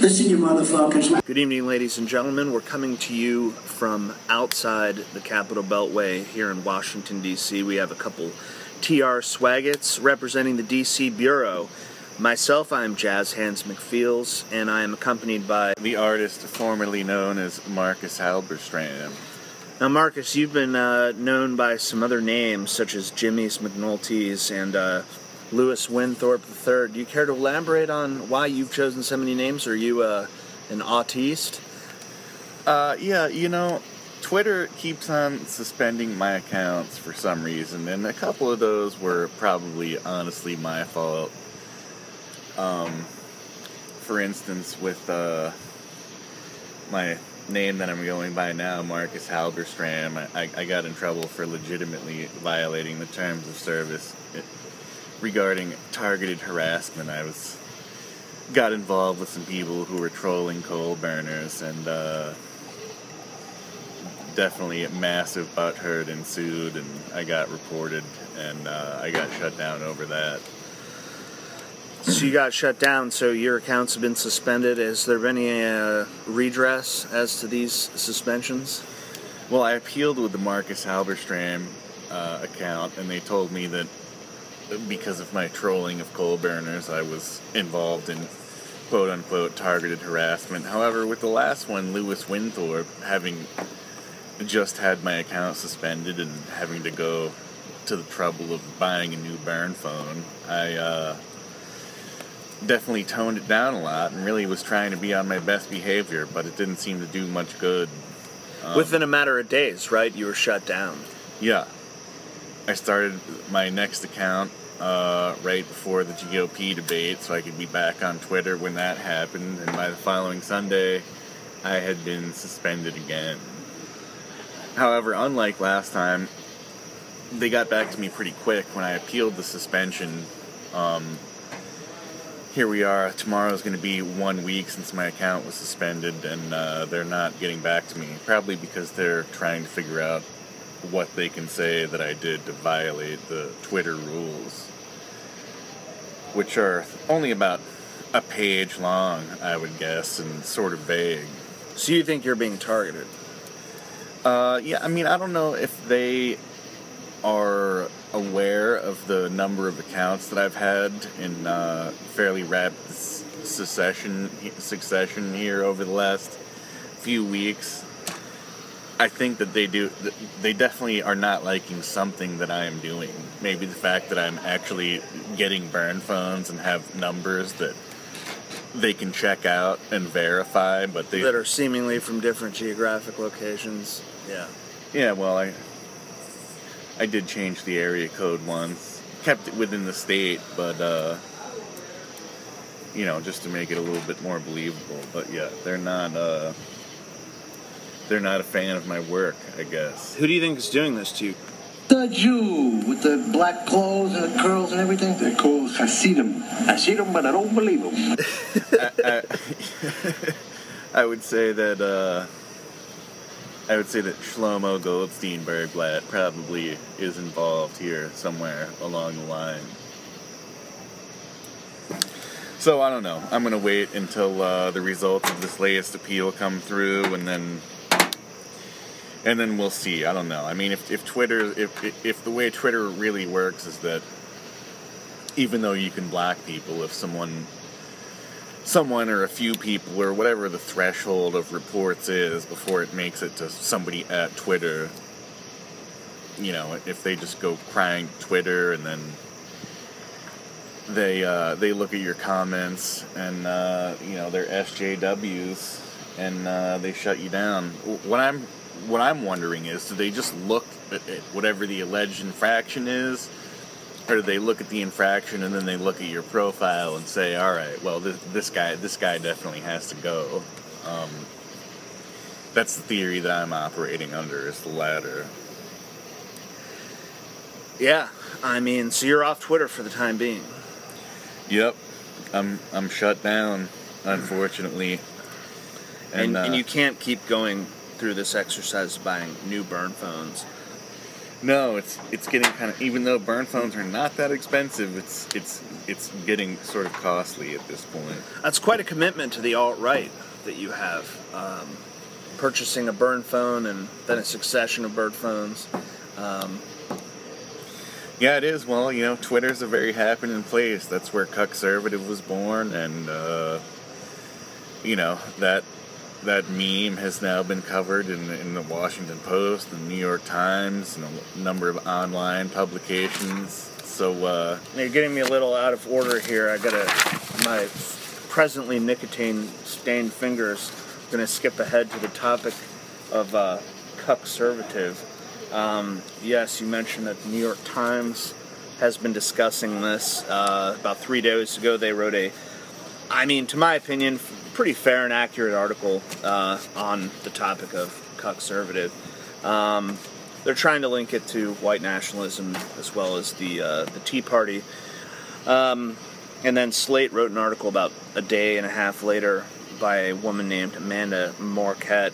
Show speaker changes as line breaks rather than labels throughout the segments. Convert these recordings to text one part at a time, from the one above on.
Listen, you motherfuckers.
Good evening, ladies and gentlemen. We're coming to you from outside the Capitol Beltway here in Washington, D.C. We have a couple TR Swaggets representing the D.C. Bureau. Myself, I'm Jazz Hands McFeels, and I am accompanied by
the artist formerly known as Marcus Halberstram.
Now, Marcus, you've been known by some other names, such as Jimmy's McNulty's and Lewis Winthorpe III. Do you care to elaborate on why you've chosen so many names? Are you an autiste?
Yeah, you know, Twitter keeps on suspending my accounts for some reason, and a couple of those were probably honestly my fault. For instance, with my name that I'm going by now, Marcus Halberstram, I got in trouble for legitimately violating the terms of service regarding targeted harassment. I got involved with some people who were trolling coal burners, and definitely a massive butthurt ensued, and I got reported, and I got shut down over that.
So you got shut down, so your accounts have been suspended. Has there been any redress as to these suspensions?
Well, I appealed with the Marcus Halberstram account, and they told me that because of my trolling of coal burners, I was involved in quote-unquote targeted harassment. However, with the last one, Lewis Winthorpe, having just had my account suspended and having to go to the trouble of buying a new burn phone, I definitely toned it down a lot and really was trying to be on my best behavior, but it didn't seem to do much good.
Within a matter of days, right? You were shut down.
Yeah. I started my next account right before the GOP debate, so I could be back on Twitter when that happened, and by the following Sunday, I had been suspended again. However, unlike last time, they got back to me pretty quick when I appealed the suspension. Here we are. Tomorrow's going to be 1 week since my account was suspended, and they're not getting back to me. Probably because they're trying to figure out what they can say that I did to violate the Twitter rules, which are only about a page long, I would guess, and sort of vague.
So you think you're being targeted?
Yeah, I mean, I don't know if they are aware of the number of accounts that I've had in fairly rapid succession here over the last few weeks. I think that they do. They definitely are not liking something that I am doing. Maybe the fact that I'm actually getting burn phones and have numbers that they can check out and verify, but
that are seemingly from different geographic locations. Yeah.
Yeah. Well, I did change the area code once, kept it within the state, but just to make it a little bit more believable. But yeah, they're not a fan of my work, I guess.
Who do you think is doing this to you?
The Jew with the black clothes and the curls and everything. They're called Hasidim. I see them, but I don't believe them.
I would say that Shlomo Goldstein Bergblatt probably is involved here somewhere along the line. So I don't know. I'm gonna wait until the results of this latest appeal come through, and then we'll see. I don't know. I mean, if the way Twitter really works is that even though you can block people, if someone or a few people or whatever the threshold of reports is before it makes it to somebody at Twitter, if they just go crying Twitter and then they look at your comments and they're SJWs and they shut you down. What I'm wondering is, do they just look at whatever the alleged infraction is, or do they look at the infraction and then they look at your profile and say, all right, well, this guy definitely has to go? That's the theory that I'm operating under, is the latter.
Yeah, I mean, so you're off Twitter for the time being.
Yep, I'm shut down, unfortunately.
And you can't keep going through this exercise of buying new burn phones.
No, it's getting kind of, even though burn phones are not that expensive, it's getting sort of costly at this point.
That's quite a commitment to the alt-right that you have. Purchasing a burn phone and then a succession of burn phones.
Yeah, it is. Well, Twitter's a very happening place. That's where Cuckservative was born, and that meme has now been covered in the Washington Post, the New York Times, and a number of online publications. So
you're getting me a little out of order here. I got my presently nicotine-stained fingers. I'm gonna skip ahead to the topic of Cuckservative. Yes, you mentioned that the New York Times has been discussing this. About 3 days ago, they wrote to my opinion, pretty fair and accurate article on the topic of Cuckservative. They're trying to link it to white nationalism as well as the Tea Party. And then Slate wrote an article about a day and a half later by a woman named Amanda Marquette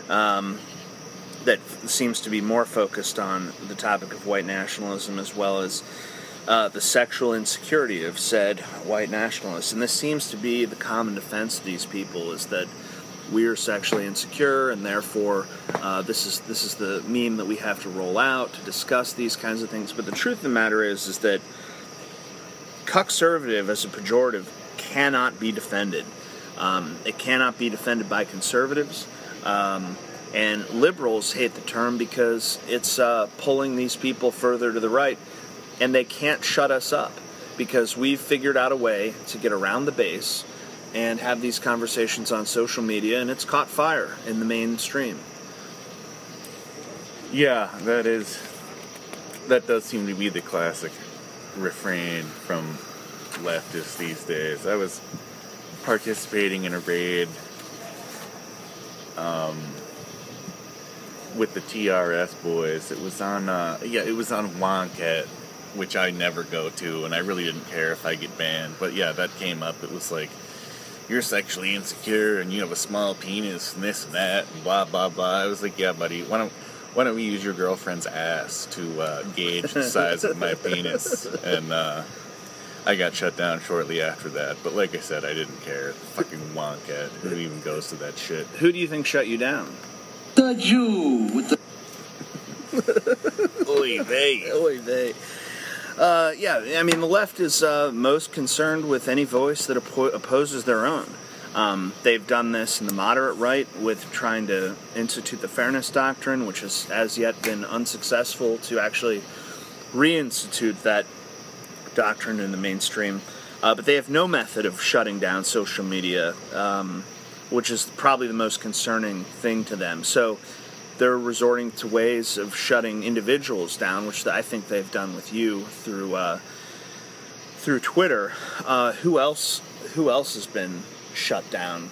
that seems to be more focused on the topic of white nationalism as well as the sexual insecurity of said white nationalists. And this seems to be the common defense of these people, is that we are sexually insecure, and therefore this is the meme that we have to roll out to discuss these kinds of things. But the truth of the matter is that Cuckservative as a pejorative cannot be defended. It cannot be defended by conservatives. And liberals hate the term because it's pulling these people further to the right. And they can't shut us up because we've figured out a way to get around the base and have these conversations on social media, and it's caught fire in the mainstream.
Yeah, that does seem to be the classic refrain from leftists these days. I was participating in a raid with the TRS boys. It was on Wonket, which I never go to, and I really didn't care if I get banned. But yeah, that came up. It was like, you're sexually insecure and you have a small penis and this and that and blah blah blah. I was like, yeah, buddy, why don't we use your girlfriend's ass to gauge the size of my penis? And I got shut down shortly after that. But like I said, I didn't care. Fucking Wonket. Who even goes to that shit?
Who do you think shut you down?
The Jew with the
Oy vey.
Oy vey. Yeah, I mean, the left is most concerned with any voice that opposes their own. They've done this in the moderate right with trying to institute the Fairness Doctrine, which has as yet been unsuccessful to actually reinstitute that doctrine in the mainstream. But they have no method of shutting down social media, which is probably the most concerning thing to them. So they're resorting to ways of shutting individuals down, which I think they've done with you through Twitter. Who else has been shut down?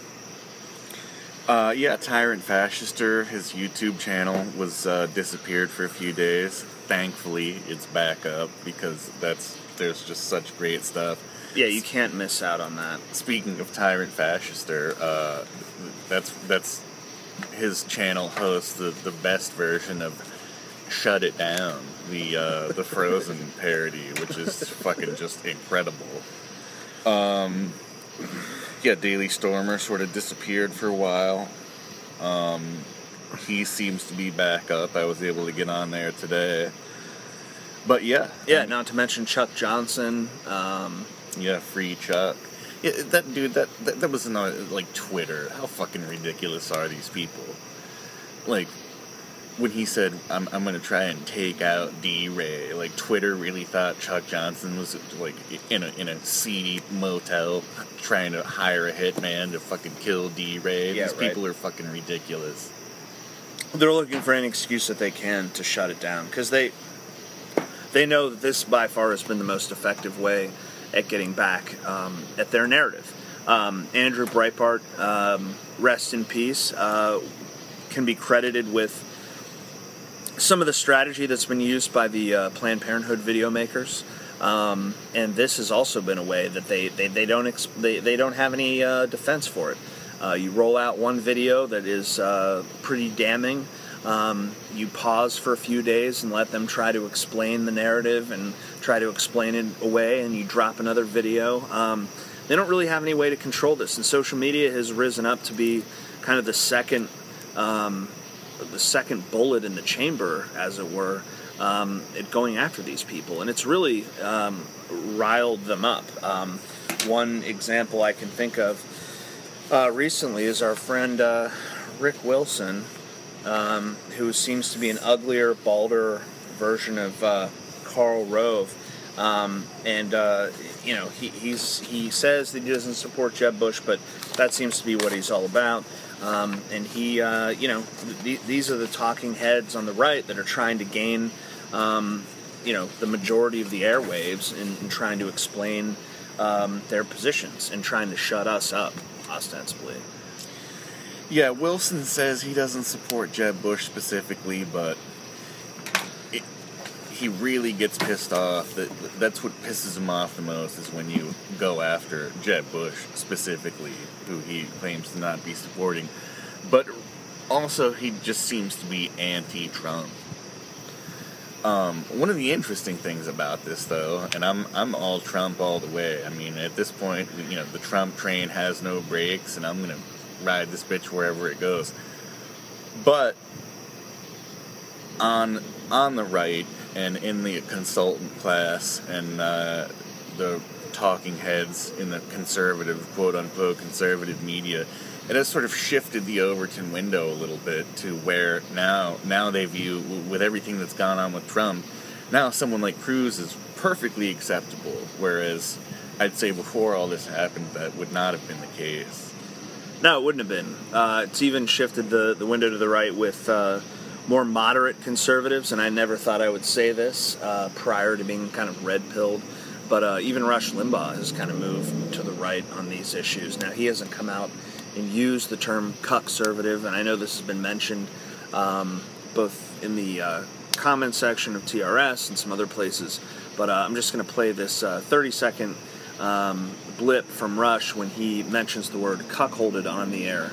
Tyrant Fascister, his YouTube channel was disappeared for a few days. Thankfully, it's back up because there's just such great stuff.
Yeah, you can't miss out on that.
Speaking of Tyrant Fascister, that's his channel hosts the best version of Shut It Down, the Frozen parody, which is fucking just incredible. Daily Stormer sort of disappeared for a while. He seems to be back up. I was able to get on there today. But yeah,
not to mention Chuck Johnson.
Free Chuck. Yeah, that dude, that was another, like, Twitter. How fucking ridiculous are these people? Like, when he said, I'm gonna try and take out D-Ray, like, Twitter really thought Chuck Johnson was, like, in a seedy motel trying to hire a hitman to fucking kill D-Ray.
Yeah,
these people are fucking ridiculous.
They're looking for any excuse that they can to shut it down, because they know that this by far has been the most effective way at getting back at their narrative. Andrew Breitbart, rest in peace, can be credited with some of the strategy that's been used by the Planned Parenthood video makers, and this has also been a way that they don't have any defense for it. You roll out one video that is pretty damning, You pause for a few days and let them try to explain the narrative and try to explain it away, and you drop another video. They don't really have any way to control this, and social media has risen up to be kind of the second bullet in the chamber, as it were, at going after these people, and it's really riled them up. One example I can think of recently is our friend Rick Wilson, who seems to be an uglier, balder version of Karl Rove. He says that he doesn't support Jeb Bush, but that seems to be what he's all about. And he, these are the talking heads on the right that are trying to gain, the majority of the airwaves and trying to explain their positions and trying to shut us up, ostensibly.
Yeah, Wilson says he doesn't support Jeb Bush specifically, but he really gets pissed off. That's what pisses him off the most, is when you go after Jeb Bush specifically, who he claims to not be supporting. But also, he just seems to be anti-Trump. One of the interesting things about this, though, and I'm all Trump all the way. I mean, at this point, the Trump train has no brakes, and I'm going to ride this bitch wherever it goes. But on the right and in the consultant class and the talking heads in the conservative, quote-unquote, conservative media, it has sort of shifted the Overton window a little bit to where now they view, with everything that's gone on with Trump, now someone like Cruz is perfectly acceptable, whereas I'd say before all this happened, that would not have been the case.
No, it wouldn't have been. It's even shifted the window to the right with more moderate conservatives, and I never thought I would say this prior to being kind of red-pilled, but even Rush Limbaugh has kind of moved to the right on these issues. Now, he hasn't come out and used the term cuck-servative, and I know this has been mentioned both in the comment section of TRS and some other places, but I'm just going to play this 30-second blip from Rush when he mentions the word cuckolded on the air.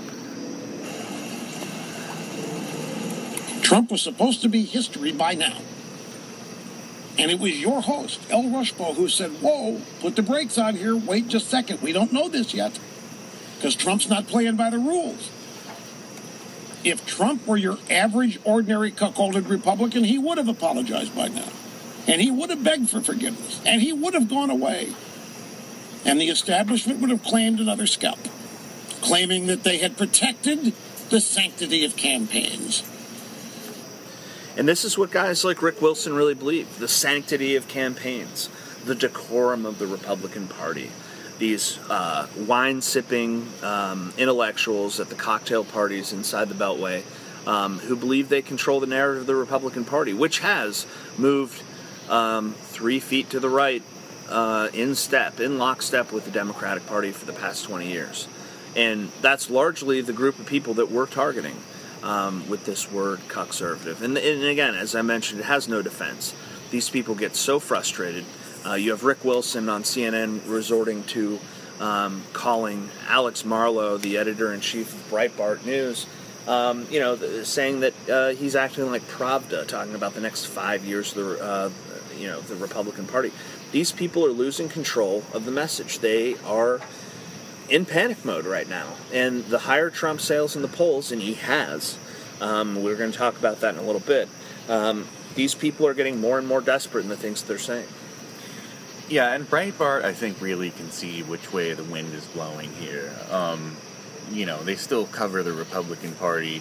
Trump was supposed to be history by now. And it was your host, El Rushbo, who said, whoa, put the brakes on here, wait just a second, we don't know this yet. Because Trump's not playing by the rules. If Trump were your average, ordinary, cuckolded Republican, he would have apologized by now. And he would have begged for forgiveness. And he would have gone away. And the establishment would have claimed another scalp, claiming that they had protected the sanctity of campaigns.
And this is what guys like Rick Wilson really believe: the sanctity of campaigns, the decorum of the Republican Party. These wine-sipping intellectuals at the cocktail parties inside the Beltway who believe they control the narrative of the Republican Party, which has moved 3 feet to the right in lockstep with the Democratic Party for the past 20 years. And that's largely the group of people that we're targeting with this word cuckonservative. And again, as I mentioned, it has no defense. These people get so frustrated. You have Rick Wilson on CNN resorting to calling Alex Marlow, the editor-in-chief of Breitbart News, saying that he's acting like Pravda, talking about the next 5 years of the Republican Party. These people are losing control of the message. They are in panic mode right now. And the higher Trump sails in the polls, and he has, we're going to talk about that in a little bit, these people are getting more and more desperate in the things that they're saying.
Yeah, and Breitbart, I think, really can see which way the wind is blowing here. They still cover the Republican Party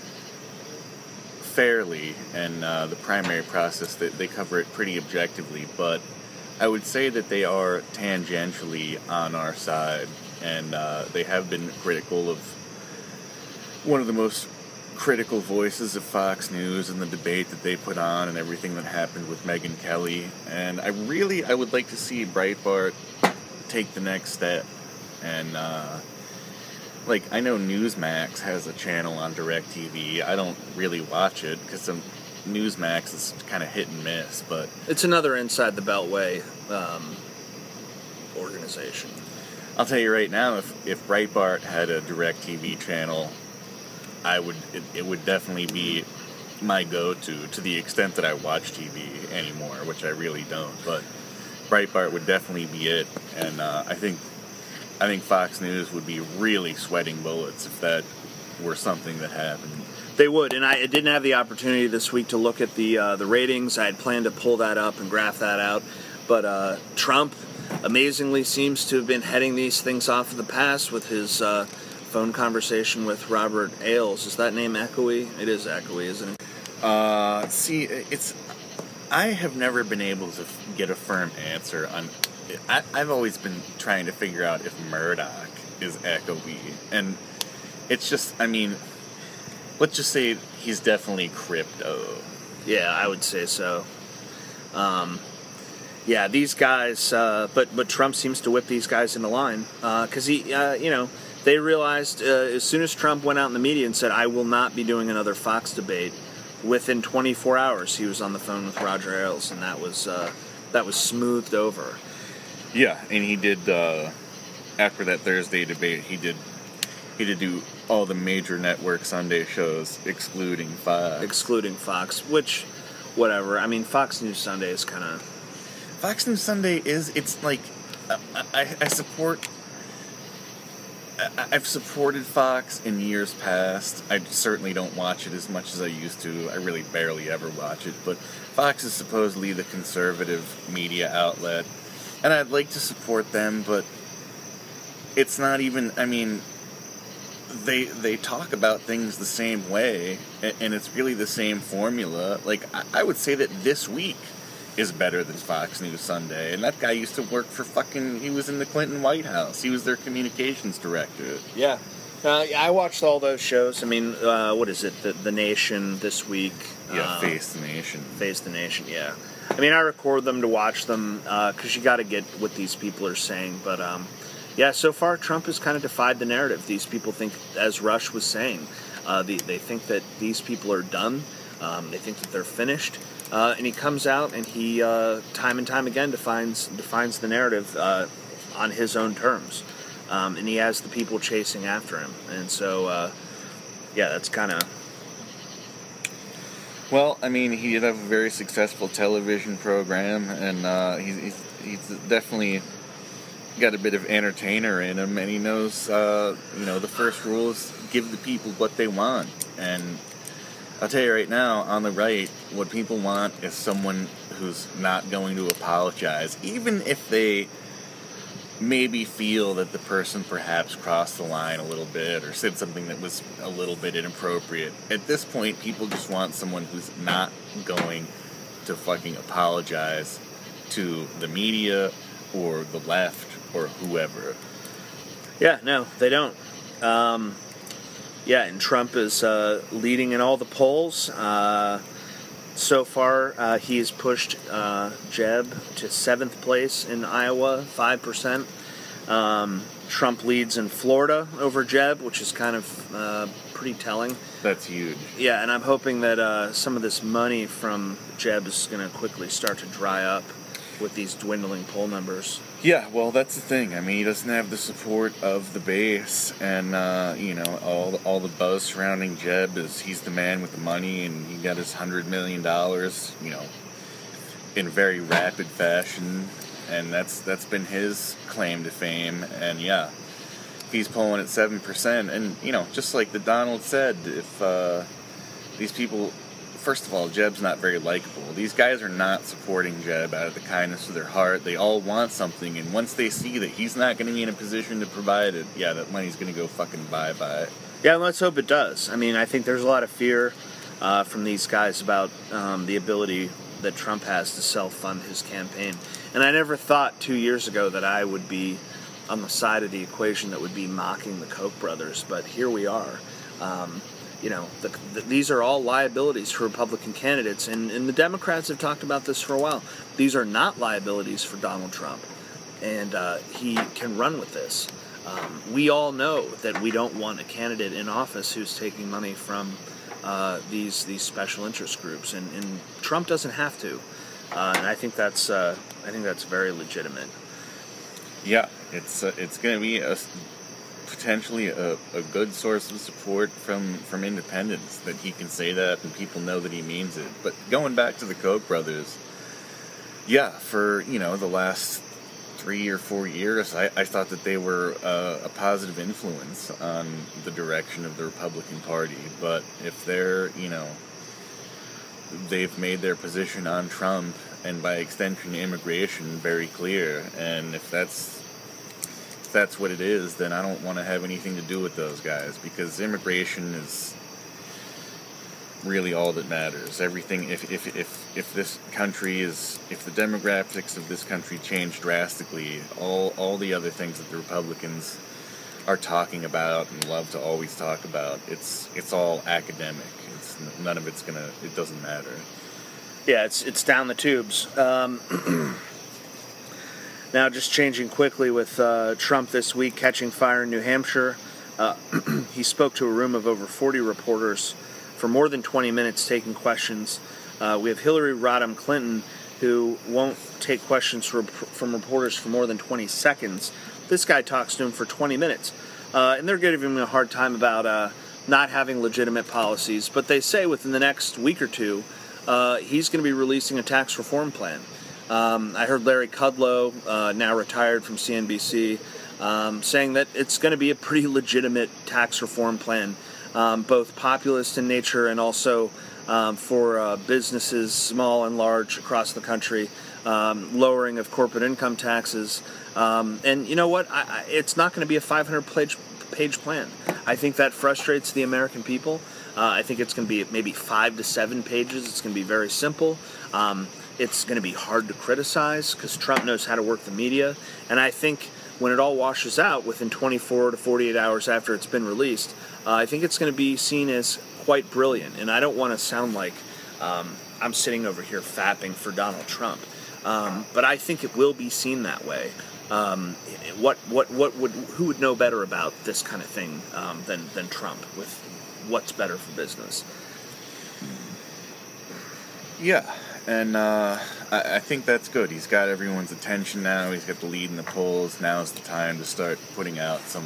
fairly, and the primary process, they cover it pretty objectively, but I would say that they are tangentially on our side, and they have been critical of one of the most critical voices of Fox News and the debate that they put on and everything that happened with Megyn Kelly. And I would like to see Breitbart take the next step. And, I know Newsmax has a channel on DirecTV. I don't really watch it because Newsmax is kind of hit and miss, but...
It's another Inside the Beltway organization.
I'll tell you right now, if Breitbart had a DirecTV channel, it would definitely be my go-to to the extent that I watch TV anymore, which I really don't. But Breitbart would definitely be it, and I think Fox News would be really sweating bullets if that were something that happened.
They would, and I didn't have the opportunity this week to look at the ratings. I had planned to pull that up and graph that out, but Trump amazingly seems to have been heading these things off of the pass with his phone conversation with Robert Ailes. Is that name echoey? It is echoey, isn't it?
See, I have never been able to get a firm answer on. I've always been trying to figure out if Murdoch is echoey, and it's just, I mean, let's just say he's definitely crypto.
Yeah, I would say so. Yeah, these guys, but Trump seems to whip these guys into line because they realized as soon as Trump went out in the media and said, "I will not be doing another Fox debate," within 24 hours he was on the phone with Roger Ailes, and that was smoothed over.
Yeah, and he did after that Thursday debate. He did do all the major network Sunday shows, excluding Fox. Which, whatever. I mean, Fox News Sunday is kind of. Fox News Sunday it's like I support. I've supported Fox in years past. I certainly don't watch it as much as I used to. I really barely ever watch it. But Fox is supposedly the conservative media outlet, and I'd like to support them, but it's not even. I mean, they talk about things the same way, and it's really the same formula. Like, I would say that This Week is better than Fox News Sunday, and that guy used to work for he was in the Clinton White House. He was their communications director.
Yeah. I watched all those shows. I mean, what is it? The Nation, This Week.
Yeah, Face the Nation.
Face the Nation, yeah. I mean, I record them to watch them because you got to get what these people are saying. But, yeah, so far Trump has kind of defied the narrative. These people think, as Rush was saying, they think that these people are done. They think that they're finished. And he comes out and he, time and time again, defines the narrative on his own terms. And he has the people chasing after him. And so, yeah, that's kind of...
Well, I mean, he did have a very successful television program, and he's definitely got a bit of entertainer in him, and he knows, the first rule is give the people what they want. And I'll tell you right now, on the right, what people want is someone who's not going to apologize, even if they maybe feel that the person perhaps crossed the line a little bit or said something that was a little bit inappropriate. At this point, people just want someone who's not going to fucking apologize to the media or the left or whoever.
Yeah, no, they don't. Yeah, and Trump is leading in all the polls. So far, he has pushed Jeb to 7th place in Iowa, 5%. Trump leads in Florida over Jeb, which is kind of pretty telling.
That's huge.
Yeah, and I'm hoping that some of this money from Jeb is going to quickly start to dry up with these dwindling poll numbers.
Yeah, well, that's the thing. I mean, he doesn't have the support of the base, and all the buzz surrounding Jeb is he's the man with the money, and he got his $100 million, in very rapid fashion, and that's been his claim to fame. And yeah, he's polling at 7%, and just like the Donald said, if these people. First of all, Jeb's not very likable. These guys are not supporting Jeb out of the kindness of their heart. They all want something, and once they see that he's not going to be in a position to provide it, yeah, that money's going to go fucking bye-bye.
Yeah, let's hope it does. I mean, I think there's a lot of fear from these guys about the ability that Trump has to self-fund his campaign. And I never thought 2 years ago that I would be on the side of the equation that would be mocking the Koch brothers, but here we are. These are all liabilities for Republican candidates, and the Democrats have talked about this for a while. These are not liabilities for Donald Trump, and he can run with this. We all know that we don't want a candidate in office who's taking money from these special interest groups, and Trump doesn't have to. And I think that's very legitimate.
Yeah, it's going to be potentially a good source of support from independents, that he can say that and people know that he means it. But going back to the Koch brothers, yeah, for, the last 3 or 4 years, I thought that they were a positive influence on the direction of the Republican Party. But if they're, they've made their position on Trump and by extension immigration very clear, and if that's what it is, then I don't want to have anything to do with those guys, because immigration is really all that matters. Everything, if this country is, if the demographics of this country change drastically, all the other things that the Republicans are talking about and love to always talk about, it's all academic. None of it's it doesn't matter.
Yeah, it's down the tubes. Now, just changing quickly with Trump this week catching fire in New Hampshire. He spoke to a room of over 40 reporters for more than 20 minutes taking questions. We have Hillary Rodham Clinton, who won't take questions from reporters for more than 20 seconds. This guy talks to him for 20 minutes. And they're giving him a hard time about not having legitimate policies. But they say within the next week or two, he's going to be releasing a tax reform plan. I heard Larry Kudlow, now retired from CNBC, saying that it's going to be a pretty legitimate tax reform plan, both populist in nature and also for businesses, small and large, across the country, lowering of corporate income taxes. And you know what? It's not going to be a 500-page plan. I think that frustrates the American people. I think it's going to be maybe 5 to 7 pages. It's going to be very simple. It's going to be hard to criticize because Trump knows how to work the media. And I think when it all washes out within 24 to 48 hours after it's been released, I think it's going to be seen as quite brilliant. And I don't want to sound like I'm sitting over here fapping for Donald Trump. But I think it will be seen that way. Who would know better about this kind of thing than Trump with what's better for business?
Yeah, and I think that's good. He's got everyone's attention now. He's got the lead in the polls. Now's the time to start putting out some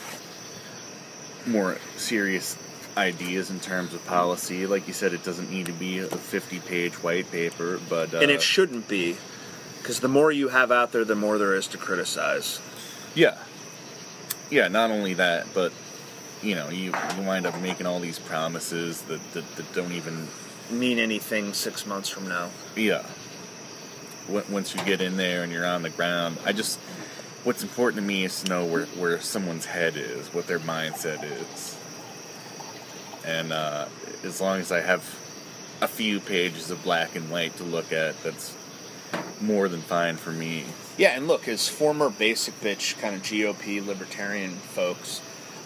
more serious ideas in terms of policy. Like you said, it doesn't need to be a 50-page white paper, but
and it shouldn't be, because the more you have out there, the more there is to criticize.
Yeah, not only that, but you wind up making all these promises that don't even
mean anything 6 months from now.
Yeah. Once you get in there and you're on the ground, what's important to me is to know where someone's head is, what their mindset is. And as long as I have a few pages of black and white to look at, that's more than fine for me.
Yeah, and look, as former basic bitch kind of GOP libertarian folks,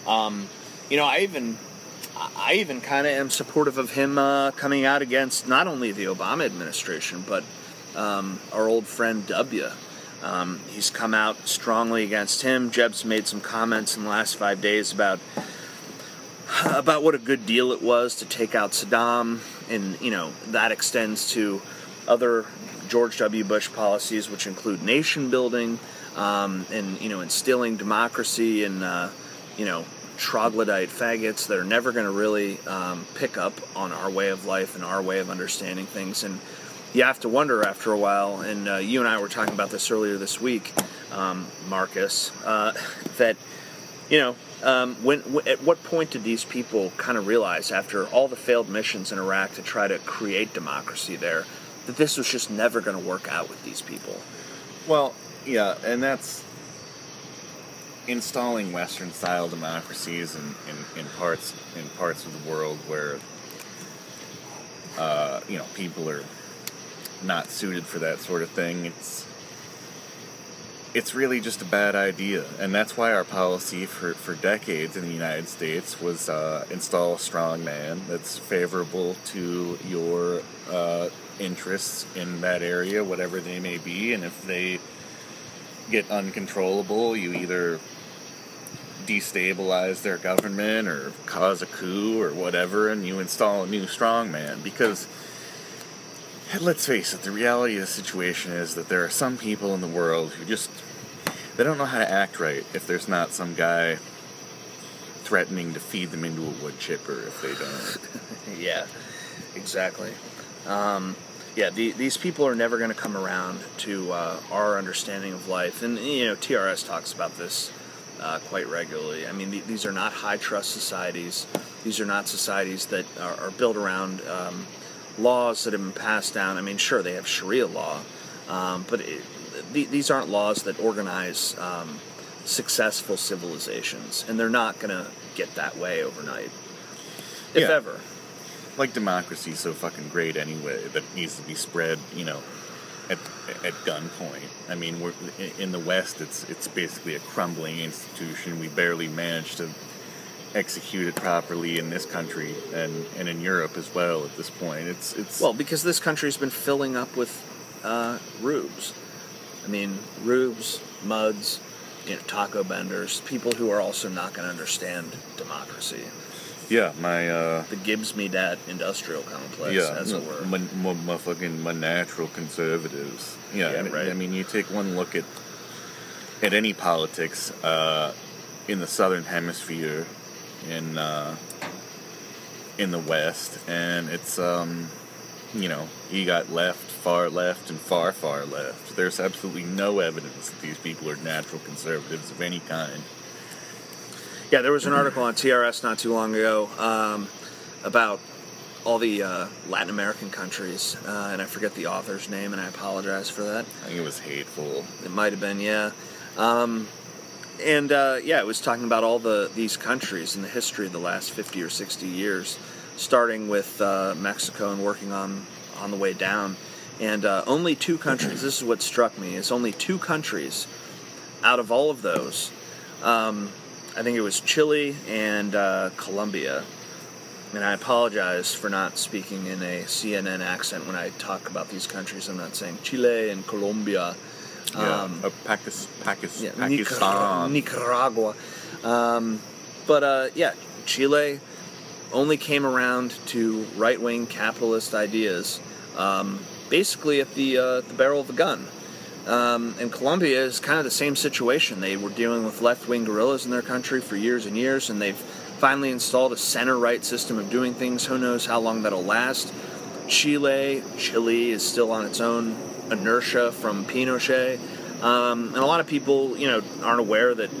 I even kind of am supportive of him coming out against not only the Obama administration, but our old friend W. He's come out strongly against him. Jeb's made some comments in the last 5 days about what a good deal it was to take out Saddam, and that extends to other George W. Bush policies, which include nation building and instilling democracy and troglodyte faggots that are never going to really pick up on our way of life and our way of understanding things. And you have to wonder after a while, and you and I were talking about this earlier this week, Marcus, that, at what point did these people kind of realize, after all the failed missions in Iraq to try to create democracy there, that this was just never going to work out with these people?
Well, yeah, and that's installing Western-style democracies in parts of the world where people are not suited for that sort of thing. It's really just a bad idea, and that's why our policy for decades in the United States was install a strong man that's favorable to your interests in that area, whatever they may be, and if they get uncontrollable, you either destabilize their government or cause a coup or whatever, and you install a new strongman. Because let's face it, the reality of the situation is that there are some people in the world who they don't know how to act right if there's not some guy threatening to feed them into a wood chipper if they don't.
Yeah, exactly. These people are never going to come around to our understanding of life. And, TRS talks about this quite regularly. I mean, these are not high-trust societies. These are not societies that are built around laws that have been passed down. I mean, sure, they have Sharia law, but these aren't laws that organize successful civilizations. And they're not going to get that way overnight, if ever.
Like, democracy's so fucking great anyway that it needs to be spread, at gunpoint. I mean, we're in the West. It's basically a crumbling institution. We barely managed to execute it properly in this country and in Europe as well. At this point, it's
well, because this country's been filling up with rubes. I mean, rubes, muds, taco benders, people who are also not going to understand democracy.
Yeah,
the Gibbs me dat industrial complex, as it were.
My natural conservatives. Yeah,
right.
I mean, you take one look at any politics in the Southern Hemisphere, in the West, and it's you got far left, and far left. There's absolutely no evidence that these people are natural conservatives of any kind.
Yeah, there was an article on TRS not too long ago about all the Latin American countries, and I forget the author's name, and I apologize for that.
I think it was Hateful.
It might have been, yeah. It was talking about all these countries in the history of the last 50 or 60 years, starting with Mexico and working on the way down. And only 2 countries, this is what struck me, is only 2 countries out of all of those. I think it was Chile and Colombia. And I apologize for not speaking in a CNN accent when I talk about these countries. I'm not saying Chile and Colombia.
Pakistan.
Nicaragua. Chile only came around to right-wing capitalist ideas basically at the barrel of the gun. And Colombia is kind of the same situation. They were dealing with left-wing guerrillas in their country for years and years, and they've finally installed a center-right system of doing things. Who knows how long that'll last. Chile is still on its own inertia from Pinochet. And a lot of people, aren't aware that,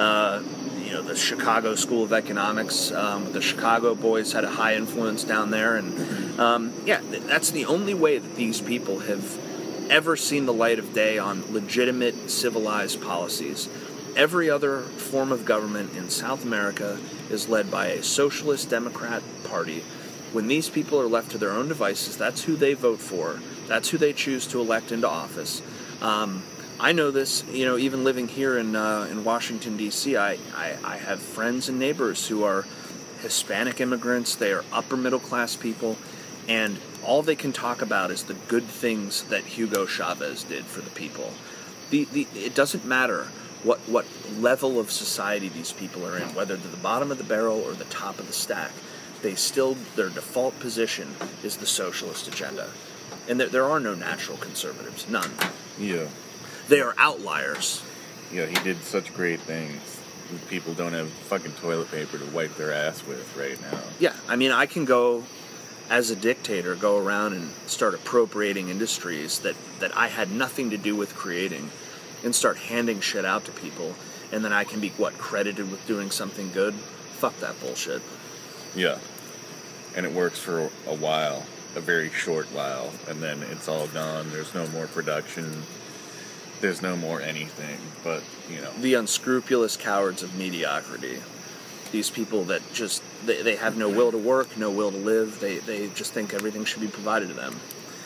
the Chicago School of Economics, the Chicago boys had a high influence down there. And, that's the only way that these people have ever seen the light of day on legitimate, civilized policies. Every other form of government in South America is led by a socialist Democrat party. When these people are left to their own devices, that's who they vote for. That's who they choose to elect into office. I know this, even living here in Washington, D.C., I have friends and neighbors who are Hispanic immigrants. They are upper middle class people, and all they can talk about is the good things that Hugo Chavez did for the people. It doesn't matter what level of society these people are in, whether they're the bottom of the barrel or the top of the stack. Their default position is the socialist agenda. And there are no natural conservatives, none.
Yeah.
They are outliers.
Yeah, he did such great things. People don't have fucking toilet paper to wipe their ass with right now.
Yeah, I mean, I can go, as a dictator, go around and start appropriating industries that I had nothing to do with creating, and start handing shit out to people, and then I can be, credited with doing something good? Fuck that bullshit.
Yeah. And it works for a while, a very short while, and then it's all gone. There's no more production. There's no more anything, but,
The unscrupulous cowards of mediocrity. These people that just, they have no will to work, no will to live. They just think everything should be provided to them.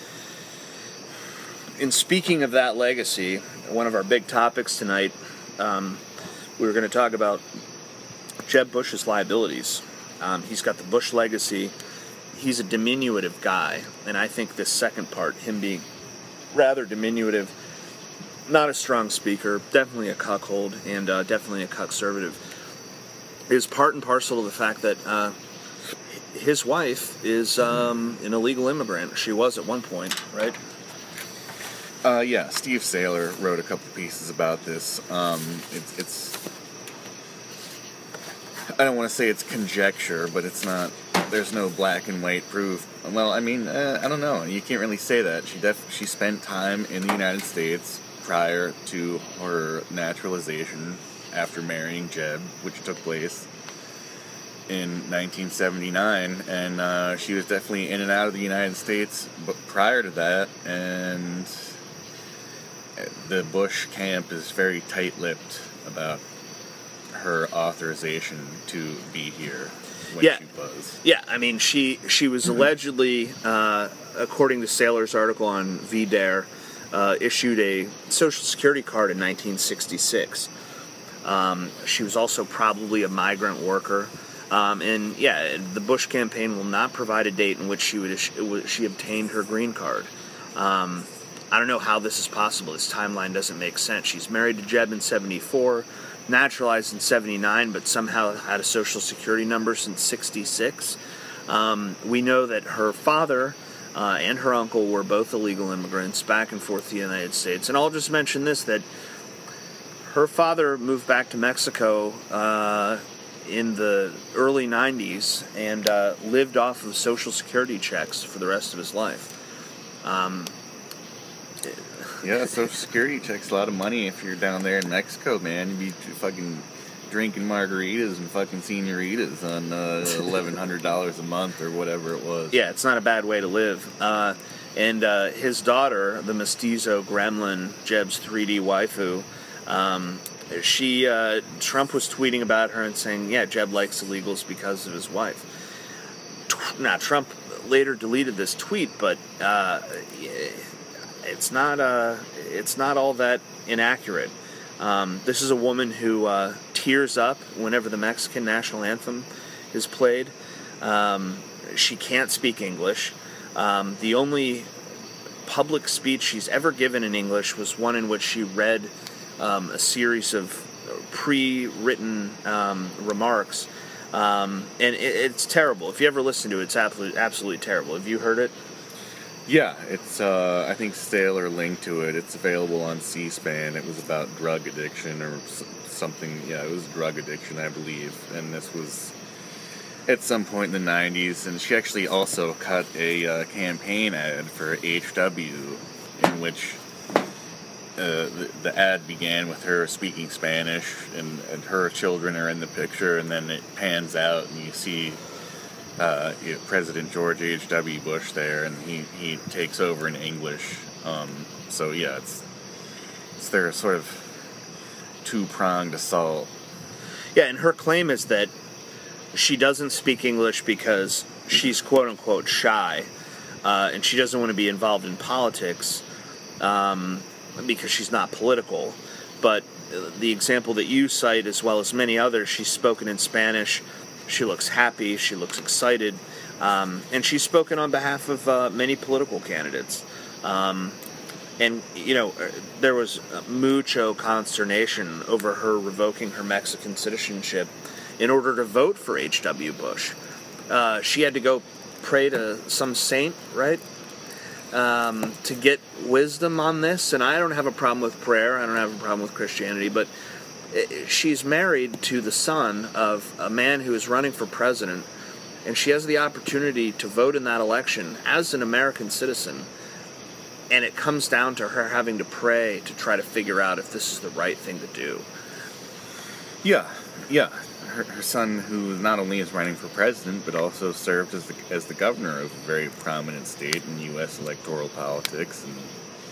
In speaking of that legacy, one of our big topics tonight, we were going to talk about Jeb Bush's liabilities. He's got the Bush legacy. He's a diminutive guy, and I think this second part, him being rather diminutive, not a strong speaker, definitely a cuckold, and definitely a cuckservative, is part and parcel of the fact that his wife is an illegal immigrant. She was at one point, right?
Yeah, Steve Saylor wrote a couple pieces about this. I don't want to say it's conjecture, but it's not. There's no black and white proof. Well, I mean, I don't know. You can't really say that. She spent time in the United States prior to her naturalization after marrying Jeb, which took place in 1979, and she was definitely in and out of the United States but prior to that, and the Bush camp is very tight-lipped about her authorization to be here when she was.
Yeah, I mean, she was allegedly, according to Saylor's article on VDare, issued a Social Security card in 1966. She was also probably a migrant worker. And yeah, the Bush campaign will not provide a date in which she obtained her green card. I don't know how this is possible. This timeline doesn't make sense. She's married to Jeb in 74, naturalized in 79, but somehow had a Social Security number since 66. We know that her father and her uncle were both illegal immigrants back and forth to the United States. And I'll just mention this, that her father moved back to Mexico in the early 90s and lived off of Social Security checks for the rest of his life.
Yeah, Social Security checks a lot of money if you're down there in Mexico, man. You'd be fucking drinking margaritas and fucking senoritas on $1,100 a month or whatever it was.
Yeah, it's not a bad way to live. And his daughter, the mestizo gremlin, Jeb's 3D waifu, Trump was tweeting about her and saying, yeah, Jeb likes illegals because of his wife. Now, Trump later deleted this tweet, but it's not all that inaccurate. This is a woman who tears up whenever the Mexican national anthem is played. She can't speak English. The only public speech she's ever given in English was one in which she read a series of pre-written remarks, and it's terrible. If you ever listen to it, it's absolutely terrible. Have you heard it?
Yeah, it's. I think Saylor linked to it. It's available on C-SPAN. It was about drug addiction or something. Yeah, it was drug addiction, I believe. And this was at some point in the 90s. And she actually also cut a campaign ad for HW, in which the ad began with her speaking Spanish, and her children are in the picture, and then it pans out, and you see President George H.W. Bush there, and he takes over in English. So yeah, it's their sort of two-pronged assault.
Yeah, and her claim is that she doesn't speak English because she's quote-unquote shy, and she doesn't want to be involved in politics because she's not political. But the example that you cite, as well as many others, she's spoken in Spanish. She looks happy, she looks excited, and she's spoken on behalf of many political candidates. And, you know, there was mucho consternation over her revoking her Mexican citizenship in order to vote for H.W. Bush. She had to go pray to some saint, right, to get wisdom on this. And I don't have a problem with prayer, I don't have a problem with Christianity, but she's married to the son of a man who is running for president, and she has the opportunity to vote in that election as an American citizen, and it comes down to her having to pray to try to figure out if this is the right thing to do.
Yeah. Her son, who not only is running for president, but also served as the governor of a very prominent state in U.S. electoral politics, and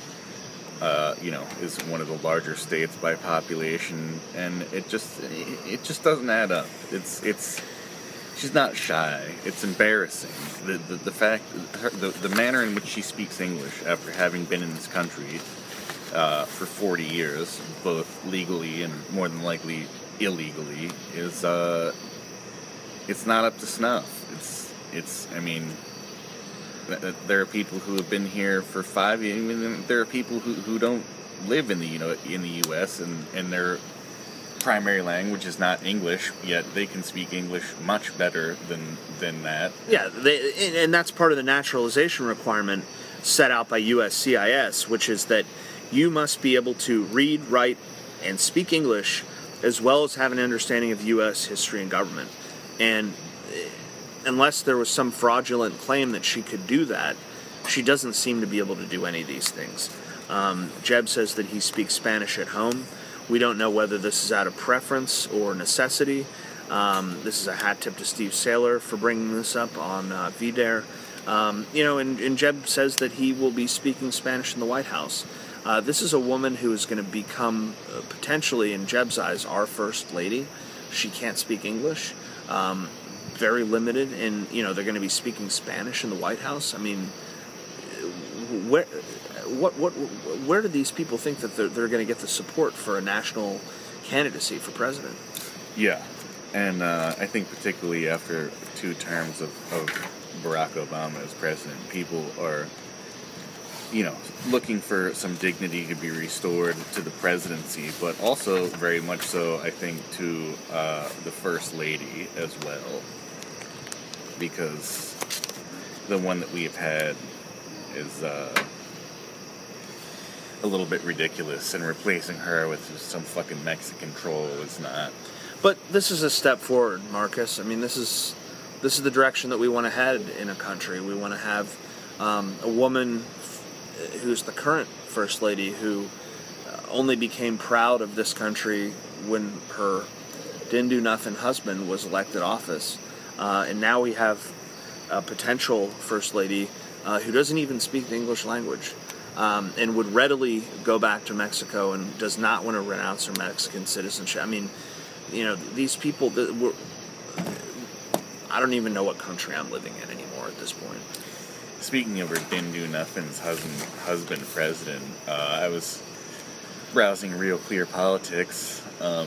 is one of the larger states by population, and it just doesn't add up. She's not shy. It's embarrassing. The fact, the manner in which she speaks English after having been in this country for 40 years, both legally and more than likely illegally, is it's not up to snuff. I mean, there are people who have been here for 5 years. I mean, there are people who don't live in the U.S. and their primary language is not English, yet they can speak English much better than that.
Yeah, and that's part of the naturalization requirement set out by USCIS, which is that you must be able to read, write, and speak English as well as have an understanding of U.S. history and government. And unless there was some fraudulent claim that she could do that, she doesn't seem to be able to do any of these things. Jeb says that he speaks Spanish at home. We don't know whether this is out of preference or necessity. This is a hat tip to Steve Saylor for bringing this up on VDare. And Jeb says that he will be speaking Spanish in the White House. This is a woman who is going to become, potentially, in Jeb's eyes, our first lady. She can't speak English. Very limited, and, they're going to be speaking Spanish in the White House. I mean, where do these people think that they're going to get the support for a national candidacy for president?
Yeah, and I think particularly after 2 terms of Barack Obama as president, people are, looking for some dignity to be restored to the presidency, but also very much so, I think, to the First Lady as well, because the one that we have had is a little bit ridiculous, and replacing her with some fucking Mexican troll is not.
But this is a step forward, Marcus. I mean, this is the direction that we want to head in a country. We want to have a woman who's the current First Lady, who only became proud of this country when her didn't-do-nothing husband was elected office. And now we have a potential First Lady who doesn't even speak the English language, and would readily go back to Mexico and does not want to renounce her Mexican citizenship. I mean, these people, I don't even know what country I'm living in anymore at this point.
Speaking of her didn't-do-nothing's husband president, I was browsing Real Clear Politics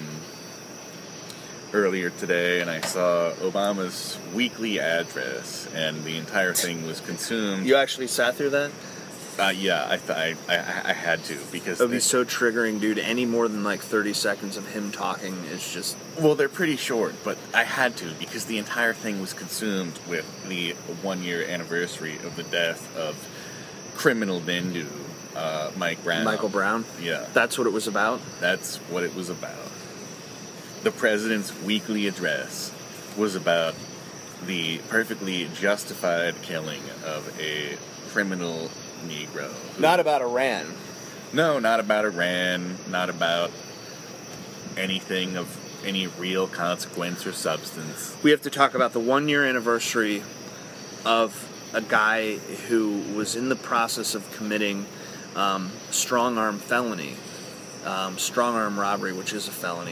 earlier today, and I saw Obama's weekly address, and the entire thing was consumed.
You actually sat through that?
Yeah, I had to, because...
It would be so triggering, dude. Any more than 30 seconds of him talking is just...
Well, they're pretty short, but I had to, because the entire thing was consumed with the 1-year anniversary of the death of criminal Dindu, Mike Brown.
Michael Brown?
Yeah.
That's what it was about?
That's what it was about. The president's weekly address was about the perfectly justified killing of a criminal Negro.
Not about Iran.
No, not about Iran, not about anything of any real consequence or substance.
We have to talk about the 1-year anniversary of a guy who was in the process of committing strong-arm felony, strong-arm robbery, which is a felony,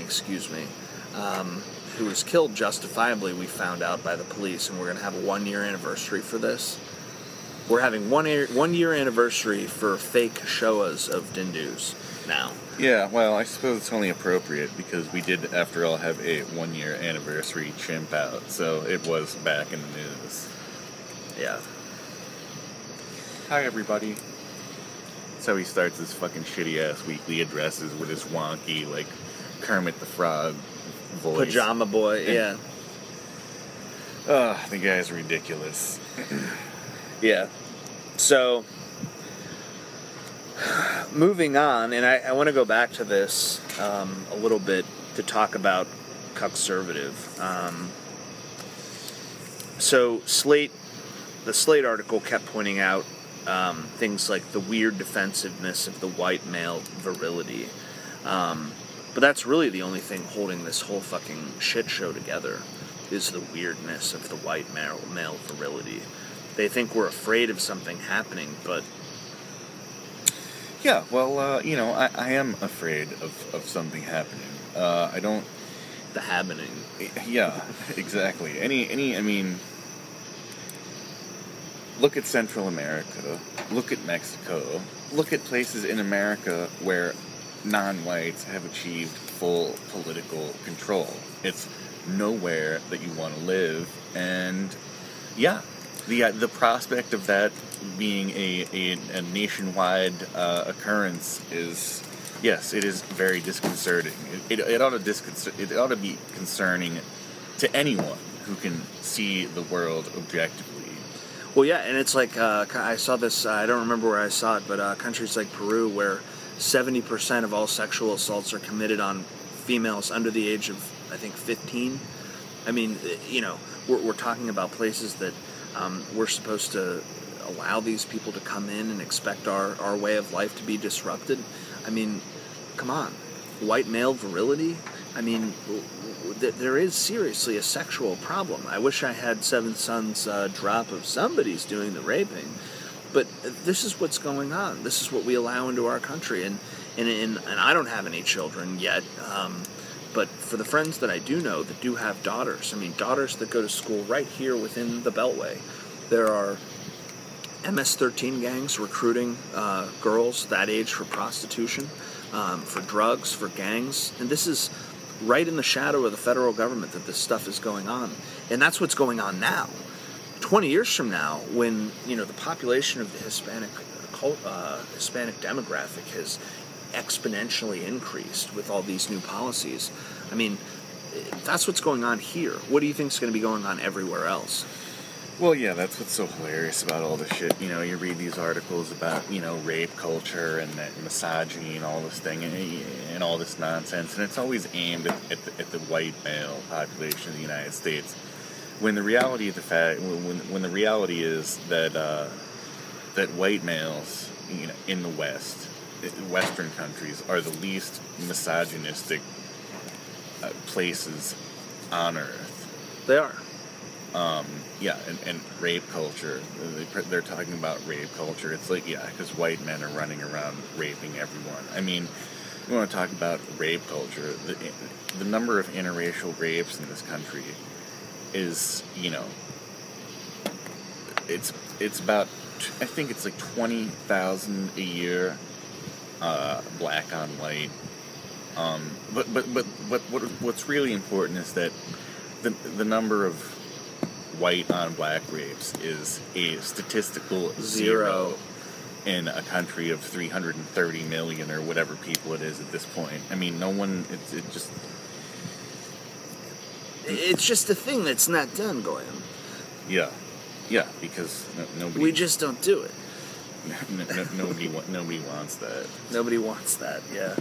who was killed justifiably, we found out, by the police, and we're going to have a 1-year anniversary for this. We're having 1-year anniversary for fake Shoahs of Dindus now.
Yeah, well, I suppose it's only appropriate because we did, after all, have a 1-year anniversary chimp out, so it was back in the news.
Yeah.
Hi, everybody. That's how he starts his fucking shitty-ass weekly addresses with his wonky, Kermit the Frog voice.
Pajama boy, yeah.
The guy's ridiculous.
Yeah. So, moving on, and I want to go back to this a little bit to talk about Cuckservative. So, the Slate article kept pointing out things like the weird defensiveness of the white male virility. But that's really the only thing holding this whole fucking shit show together, is the weirdness of the white male virility. They think we're afraid of something happening, but...
Yeah, well, I am afraid of something happening. I don't...
The happening.
Yeah, exactly. I mean... Look at Central America. Look at Mexico. Look at places in America where non-whites have achieved full political control. It's nowhere that you want to live, and yeah, the prospect of that being a nationwide occurrence is, yes, it is very disconcerting. It ought to be concerning to anyone who can see the world objectively.
Well, yeah, and it's like, I saw this, I don't remember where I saw it, but countries like Peru, where 70% of all sexual assaults are committed on females under the age of, I think, 15. I mean, we're talking about places that we're supposed to allow these people to come in and expect our way of life to be disrupted. I mean, come on. White male virility? I mean, there is seriously a sexual problem. I wish I had Seven Sons drop of somebody's doing the raping, but this is what's going on. This is what we allow into our country, and I don't have any children yet, but for the friends that I do know that do have daughters, I mean, daughters that go to school right here within the Beltway, there are MS-13 gangs recruiting girls that age for prostitution, for drugs, for gangs, and this is right in the shadow of the federal government that this stuff is going on. And that's what's going on now. 20 years from now, when the population of the Hispanic demographic has exponentially increased with all these new policies, I mean, that's what's going on here. What do you think is going to be going on everywhere else?
Well, yeah, that's what's so hilarious about all this shit. You read these articles about, rape culture and that misogyny and all this thing and all this nonsense, and it's always aimed at the white male population of the United States. When the reality of when the reality is that that white males, in the West, Western countries, are the least misogynistic places on Earth.
They are.
Yeah, and rape culture, they're talking about rape culture. It's like, yeah, because white men are running around raping everyone. I mean, you want to talk about rape culture, the number of interracial rapes in this country is, it's about, I think it's like 20,000 a year, black on white. But what's really important is that the number of white on black rapes is a statistical zero in a country of 330 million or whatever people it is at this point. I mean, no one,
it's just a thing that's not done, Goyam.
Yeah, because nobody.
We just don't do it.
Nobody wants that.
Nobody wants that. Yeah.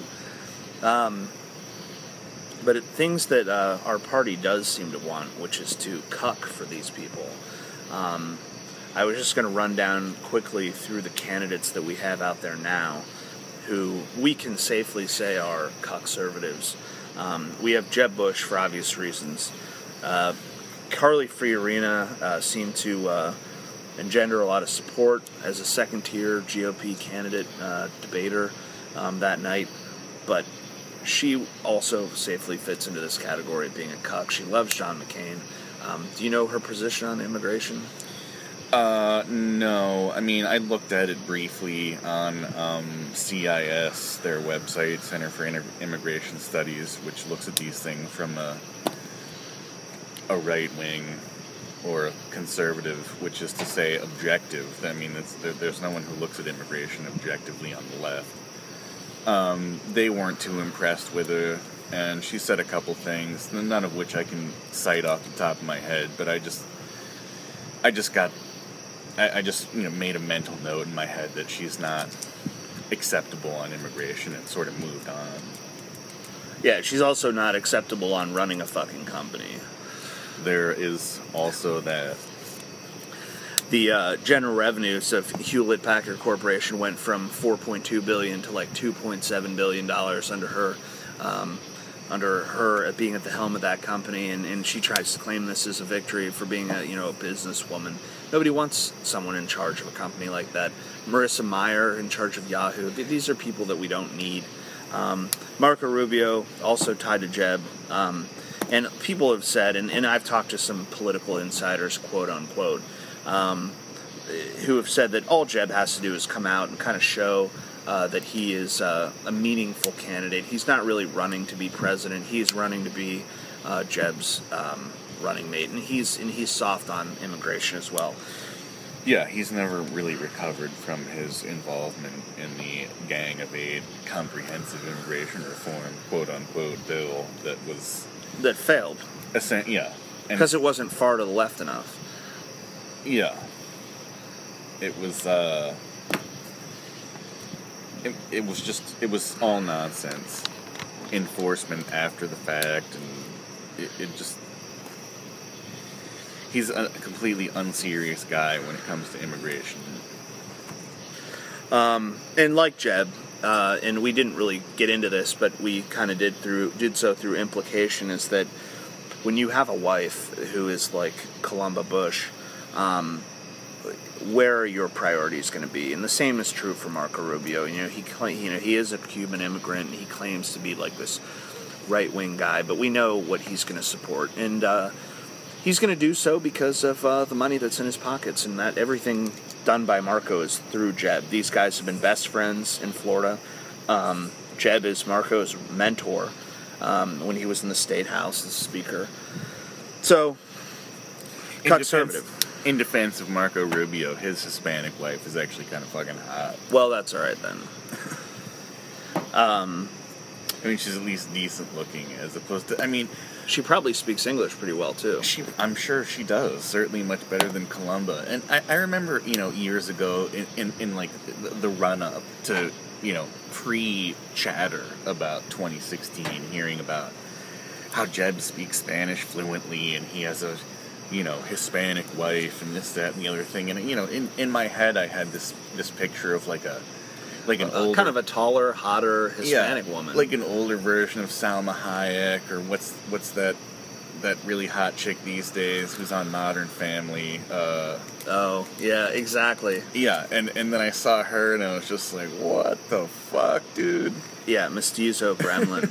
But things that our party does seem to want, which is to cuck for these people. I was just going to run down quickly through the candidates that we have out there now, who we can safely say are cuck-servatives. We have Jeb Bush for obvious reasons. Carly Fiorina seemed to engender a lot of support as a second-tier GOP candidate debater that night, but she also safely fits into this category of being a cuck. She loves John McCain. Do you know her position on immigration?
No. I mean, I looked at it briefly on CIS, their website, Center for Immigration Studies, which looks at these things from a right-wing or a conservative, which is to say objective. I mean, there's no one who looks at immigration objectively on the left. They weren't too impressed with her, and she said a couple things, none of which I can cite off the top of my head, but I just made a mental note in my head that she's not acceptable on immigration and sort of moved on.
Yeah, she's also not acceptable on running a fucking company.
There is also that.
The general revenues of Hewlett-Packard Corporation went from $4.2 billion to like $2.7 billion under her being at the helm of that company, and she tries to claim this as a victory for being a businesswoman. Nobody wants someone in charge of a company like that. Marissa Mayer in charge of Yahoo. These are people that we don't need. Marco Rubio also tied to Jeb. And people have said, and I've talked to some political insiders, quote unquote, who have said that all Jeb has to do is come out and kind of show that he is a meaningful candidate. He's not really running to be president. He's running to be Jeb's running mate, and he's soft on immigration as well.
Yeah, he's never really recovered from his involvement in the Gang of Eight comprehensive immigration reform, quote unquote, bill that
failed.
Yeah,
because it wasn't far to the left enough.
Yeah, it was. It was all nonsense. enforcement after the fact, and it just... He's a completely unserious guy when it comes to immigration.
And like Jeb, and we didn't really get into this, but we kind of did so through implication, is that when you have a wife who is like Columba Bush, where are your priorities going to be? And the same is true for Marco Rubio. He is a Cuban immigrant. And he claims to be like this right-wing guy, but we know what he's going to support, and he's going to do so because of the money that's in his pockets, and that everything done by Marco is through Jeb. These guys have been best friends in Florida. Jeb is Marco's mentor when he was in the State House as Speaker. So, conservative.
In defense of Marco Rubio, his Hispanic wife is actually kind of fucking hot.
Well, that's all right then.
I mean, she's at least decent looking, as opposed to... I mean...
She probably speaks English pretty well, too.
I'm sure she does. Certainly much better than Columba. And I remember, years ago, in like, the run-up to, pre-chatter about 2016, hearing about how Jeb speaks Spanish fluently, and he has a, Hispanic wife, and this, that, and the other thing. And, in my head, I had this picture of, an older...
kind of a taller, hotter Hispanic woman.
Like an older version of Salma Hayek, or what's that really hot chick these days who's on Modern Family.
Oh, yeah, exactly.
Yeah, and then I saw her and I was just like, what the fuck, dude?
Yeah, Mestizo Gremlin.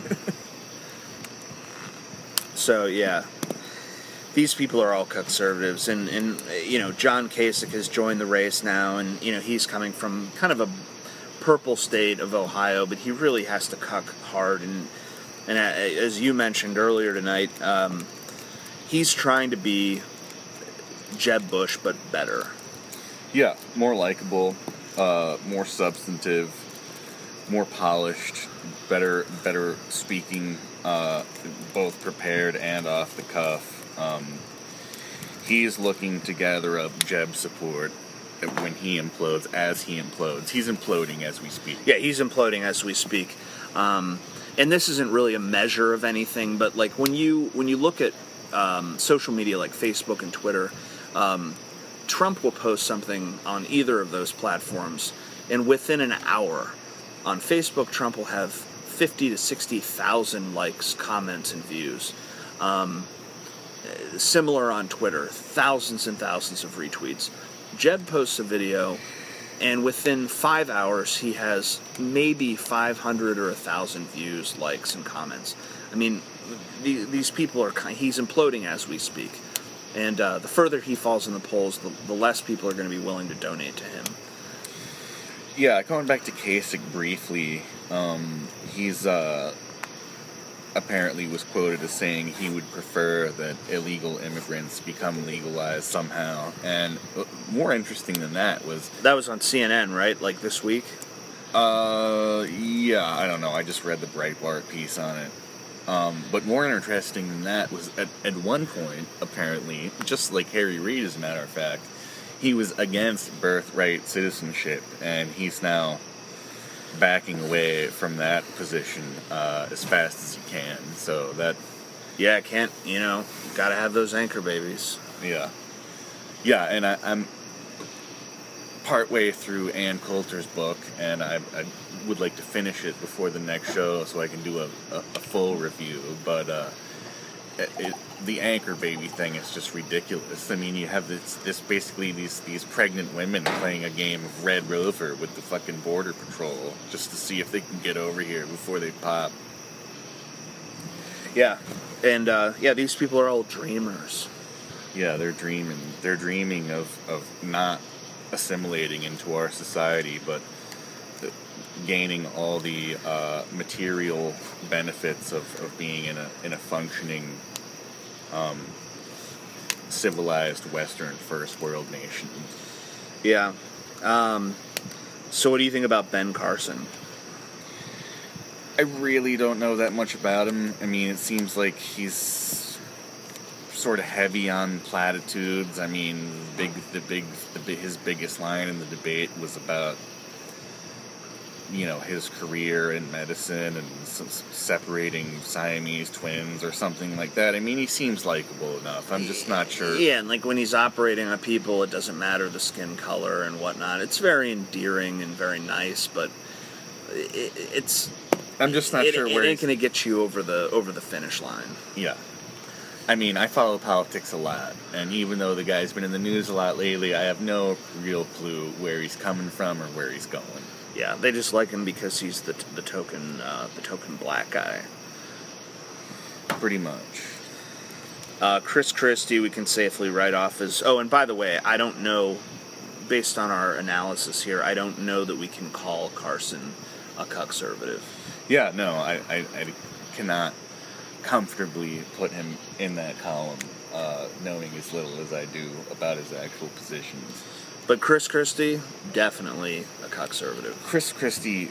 So, yeah. These people are all conservatives, and John Kasich has joined the race now, and, he's coming from kind of a purple state of Ohio, but he really has to cuck hard, and as you mentioned earlier tonight, he's trying to be Jeb Bush, but better.
Yeah, more likable, more substantive, more polished, better speaking, both prepared and off the cuff. He's looking to gather up Jeb support when he implodes, as he implodes. He's imploding as we speak.
Yeah, he's imploding as we speak. And this isn't really a measure of anything, but like when you look at social media like Facebook and Twitter, Trump will post something on either of those platforms, and within an hour, on Facebook, Trump will have 50 to 60,000 likes, comments, and views. Similar on Twitter, thousands and thousands of retweets. Jeb posts a video, and within 5 hours, he has maybe 500 or 1,000 views, likes, and comments. I mean, these people he's imploding as we speak. And the further he falls in the polls, the less people are going to be willing to donate to him.
Yeah, going back to Kasich briefly, he's apparently was quoted as saying he would prefer that illegal immigrants become legalized somehow. And more interesting than that was...
That was on CNN, right? Like this week?
Yeah, I don't know. I just read the Breitbart piece on it. But more interesting than that was at one point, apparently, just like Harry Reid as a matter of fact, he was against birthright citizenship, and he's now backing away from that position as fast as he can. So that...
Yeah, gotta have those anchor babies.
Yeah. Yeah, and I'm partway through Ann Coulter's book, and I would like to finish it before the next show so I can do a full review, but the anchor baby thing is just ridiculous. I mean, you have this basically these pregnant women playing a game of Red Rover with the fucking Border Patrol just to see if they can get over here before they pop.
Yeah, and these people are all dreamers.
Yeah, they're dreaming. They're dreaming of not assimilating into our society, but gaining all the material benefits of being in a functioning, civilized Western first world nation.
Yeah. So what do you think about Ben Carson?
I really don't know that much about him. I mean, it seems like he's sort of heavy on platitudes. I mean, his biggest line in the debate was about his career in medicine and separating Siamese twins or something like that. I mean, he seems likable enough. I'm just not sure.
Yeah, and like when he's operating on people, it doesn't matter the skin color and whatnot. It's very endearing and very nice, but it's.
I'm just not sure where
it ain't gonna get you over the finish line.
Yeah. I mean, I follow politics a lot, and even though the guy's been in the news a lot lately, I have no real clue where he's coming from or where he's going.
Yeah, they just like him because he's the token black guy.
Pretty much.
Chris Christie, we can safely write off as... Oh, and by the way, I don't know, based on our analysis here, I don't know that we can call Carson a cuckservative.
Yeah, no, I cannot comfortably put him in that column, knowing as little as I do about his actual positions.
But Chris Christie, definitely a cuckservative.
Chris Christie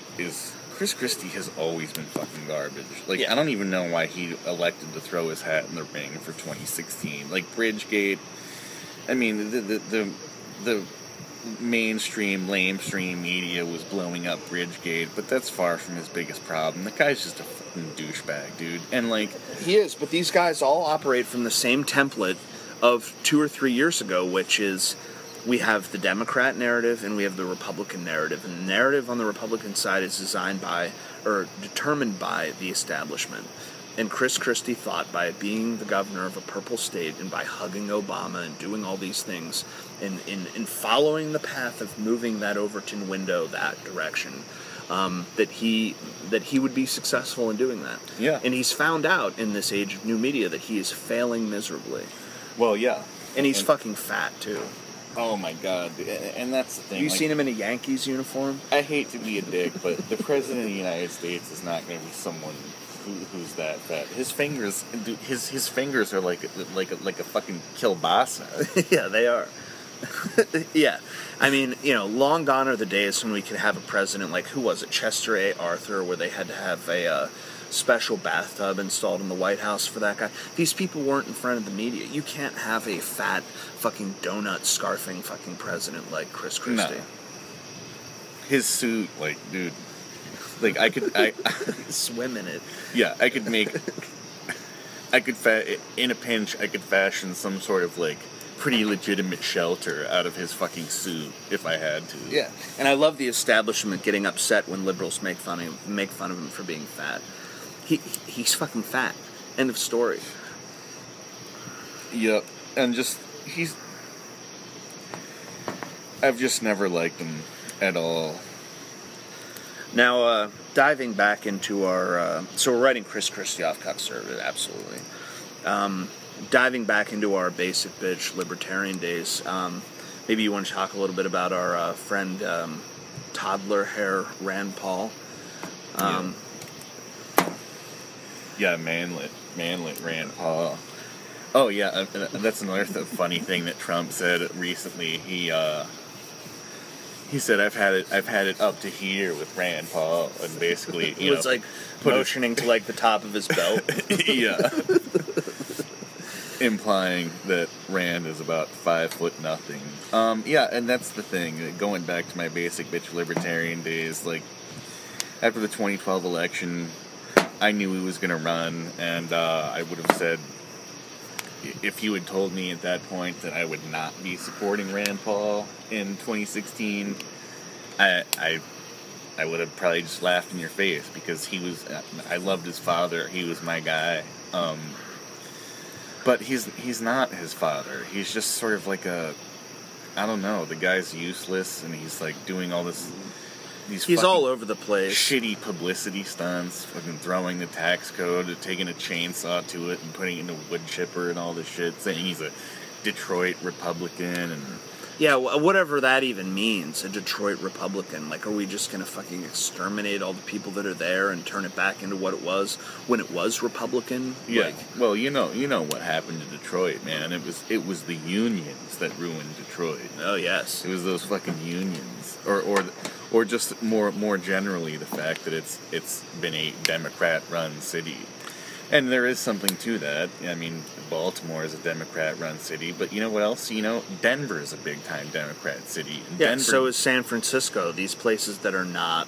has always been fucking garbage. Like,
Yeah.
I don't even know why he elected to throw his hat in the ring for 2016. Like, Bridgegate, I mean, the mainstream, lamestream media was blowing up Bridgegate, but that's far from his biggest problem. The guy's just a fucking douchebag, dude. And, like...
He is, but these guys all operate from the same template of 2 or 3 years ago, which is we have the Democrat narrative and we have the Republican narrative. And the narrative on the Republican side is designed by, or determined by, the establishment. And Chris Christie thought by being the governor of a purple state and by hugging Obama and doing all these things and following the path of moving that Overton window that direction, that he would be successful in doing that.
Yeah.
And he's found out in this age of new media that he is failing miserably.
Well, yeah.
And he's fucking fat, too.
Oh, my God. And that's the thing.
Have you seen him in a Yankees uniform?
I hate to be a dick, but the President of the United States is not going to be someone who's that fat. His fingers, his fingers are like a fucking kielbasa.
Yeah, they are. Yeah. I mean, long gone are the days when we could have a president like, who was it, Chester A. Arthur, where they had to have a special bathtub installed in the White House for that guy. These people weren't in front of the media. You can't have a fat, fucking donut scarfing fucking president like Chris Christie.
No. His suit, like, dude, like I
swim in it.
Yeah, in a pinch, I could fashion some sort of, like, pretty legitimate shelter out of his fucking suit if I had to.
Yeah, and I love the establishment getting upset when liberals make fun of him for being fat. He's fucking fat. End of story.
Yep, and I've just never liked him at all.
Now, diving back into our... so we're writing Chris Christie off cuckservative, absolutely. Diving back into our basic bitch libertarian days, maybe you want to talk a little bit about our friend toddler hair Rand Paul.
Yeah, manlet Rand Paul. Oh yeah, that's another funny thing that Trump said recently. He said, "I've had it up to here with Rand Paul," and basically,
he was like motioning to like the top of his belt.
Yeah, implying that Rand is about 5'0". Yeah, and that's the thing. Going back to my basic bitch libertarian days, like after the 2012 election, I knew he was going to run, and I would have said, if you had told me at that point that I would not be supporting Rand Paul in 2016, I would have probably just laughed in your face, because I loved his father. He was my guy. But he's not his father. He's just sort of like I don't know, the guy's useless, and he's like doing all this.
He's all over the place.
Shitty publicity stunts, fucking throwing the tax code, taking a chainsaw to it and putting it in a wood chipper and all this shit, saying he's a Detroit Republican and...
Yeah, whatever that even means, a Detroit Republican. Like, are we just going to fucking exterminate all the people that are there and turn it back into what it was when it was Republican?
Yeah.
Like,
well, you know what happened to Detroit, man. It was the unions that ruined Detroit.
Oh, yes.
It was those fucking unions. Or just more generally the fact that it's been a Democrat-run city. And there is something to that. I mean, Baltimore is a Democrat-run city, but you know what else? Denver is a big-time Democrat city.
Yeah, so is San Francisco. These places that are not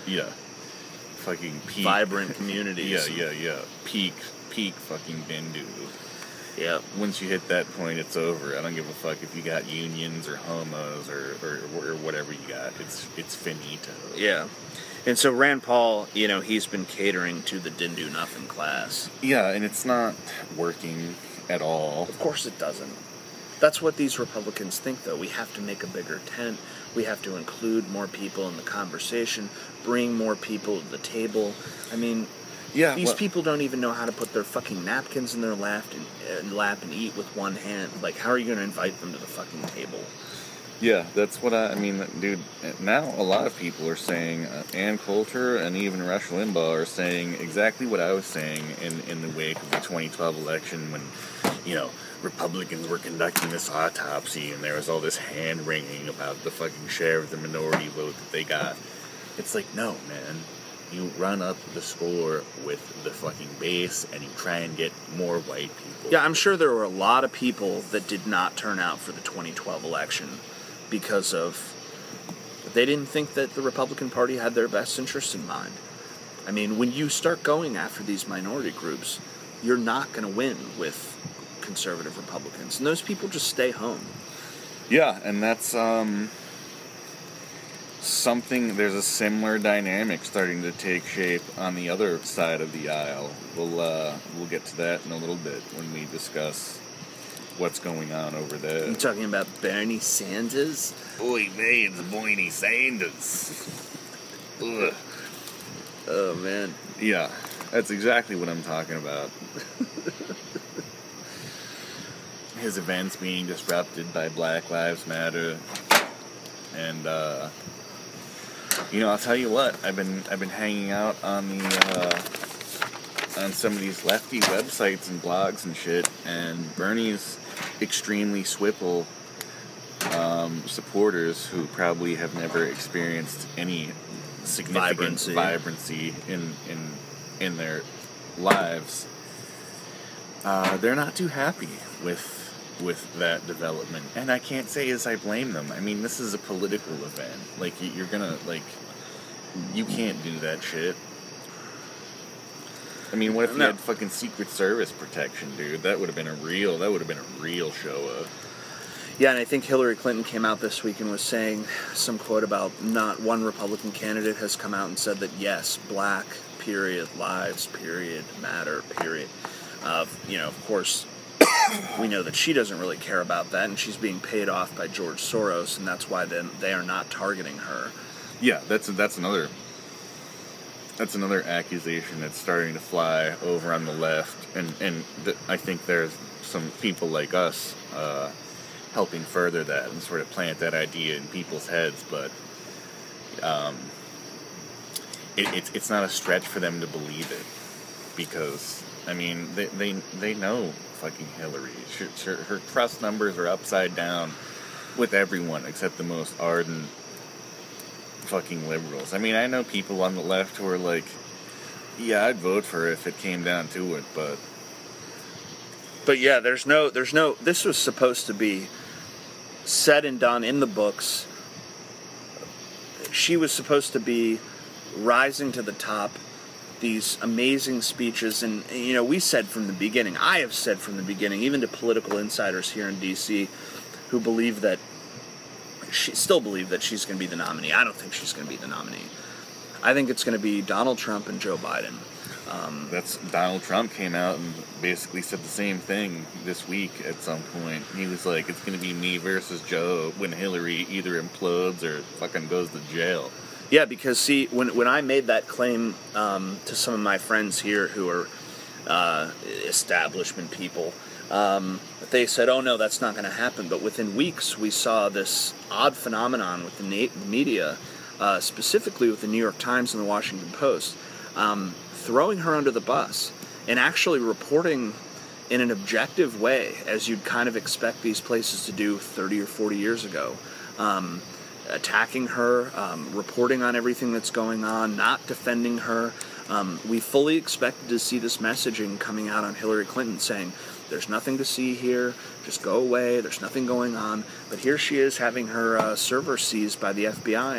Yeah. Fucking peak.
vibrant communities.
Yeah. Peak fucking Bindu.
Yeah.
Once you hit that point, it's over. I don't give a fuck if you got unions or homos or whatever you got. It's finito.
Yeah. And so Rand Paul, he's been catering to the didn't do nothing class.
Yeah, and it's not working at all.
Of course it doesn't. That's what these Republicans think, though. We have to make a bigger tent. We have to include more people in the conversation, bring more people to the table. I mean, these people don't even know how to put their fucking napkins in their lap and eat with one hand. Like, how are you going to invite them to the fucking table?
Yeah, that's what I mean, dude. Now a lot of people are saying, Ann Coulter and even Rush Limbaugh are saying exactly what I was saying in the wake of the 2012 election when, Republicans were conducting this autopsy and there was all this hand-wringing about the fucking share of the minority vote that they got. It's like, no, man. You run up the score with the fucking base and you try and get more white people.
Yeah, I'm sure there were a lot of people that did not turn out for the 2012 election because of they didn't think that the Republican Party had their best interests in mind. I mean, when you start going after these minority groups, you're not going to win with conservative Republicans. And those people just stay home.
Yeah, and that's something, there's a similar dynamic starting to take shape on the other side of the aisle. We'll get to that in a little bit when we discuss what's going on over there.
You talking about Bernie Sanders?
Boy, man, the Bernie Sanders. Ugh.
Oh, man.
Yeah, that's exactly what I'm talking about. His events being disrupted by Black Lives Matter, and I'll tell you what, I've been hanging out on on some of these lefty websites and blogs and shit, and Bernie's extremely swipple supporters who probably have never experienced any significant vibrancy in their lives. They're not too happy with that development, and I can't say as I blame them. I mean, this is a political event. Like, you're gonna, you can't do that shit. I mean, what if you had fucking Secret Service protection, dude? That would have been a real show-up.
Yeah, and I think Hillary Clinton came out this week and was saying some quote about not one Republican candidate has come out and said that, yes, black, period, lives, period, matter, period. Of course, we know that she doesn't really care about that, and she's being paid off by George Soros, and that's why then they are not targeting her.
Yeah, that's another accusation that's starting to fly over on the left, and I think there's some people like us helping further that and sort of plant that idea in people's heads, but it's not a stretch for them to believe it, because I mean they know fucking Hillary. Her trust numbers are upside down with everyone except the most ardent fucking liberals. I mean, I know people on the left who are like, yeah, I'd vote for her if it came down to it, but yeah, there's no,
this was supposed to be said and done in the books. She was supposed to be rising to the top, these amazing speeches, and we said from the beginning, I have said from the beginning, even to political insiders here in D.C. who still believe that she's going to be the nominee. I don't think she's going to be the nominee. I think it's going to be Donald Trump and Joe Biden.
Donald Trump came out and basically said the same thing this week at some point. He was like, it's going to be me versus Joe when Hillary either implodes or fucking goes to jail.
Yeah, because see, when I made that claim to some of my friends here who are establishment people, they said, oh no, that's not going to happen. But within weeks, we saw this odd phenomenon with the media, specifically with the New York Times and the Washington Post, throwing her under the bus and actually reporting in an objective way, as you'd kind of expect these places to do 30 or 40 years ago. Attacking her, reporting on everything that's going on, not defending her. We fully expected to see this messaging coming out on Hillary Clinton saying, there's nothing to see here, just go away, there's nothing going on. But here she is having her server seized by the FBI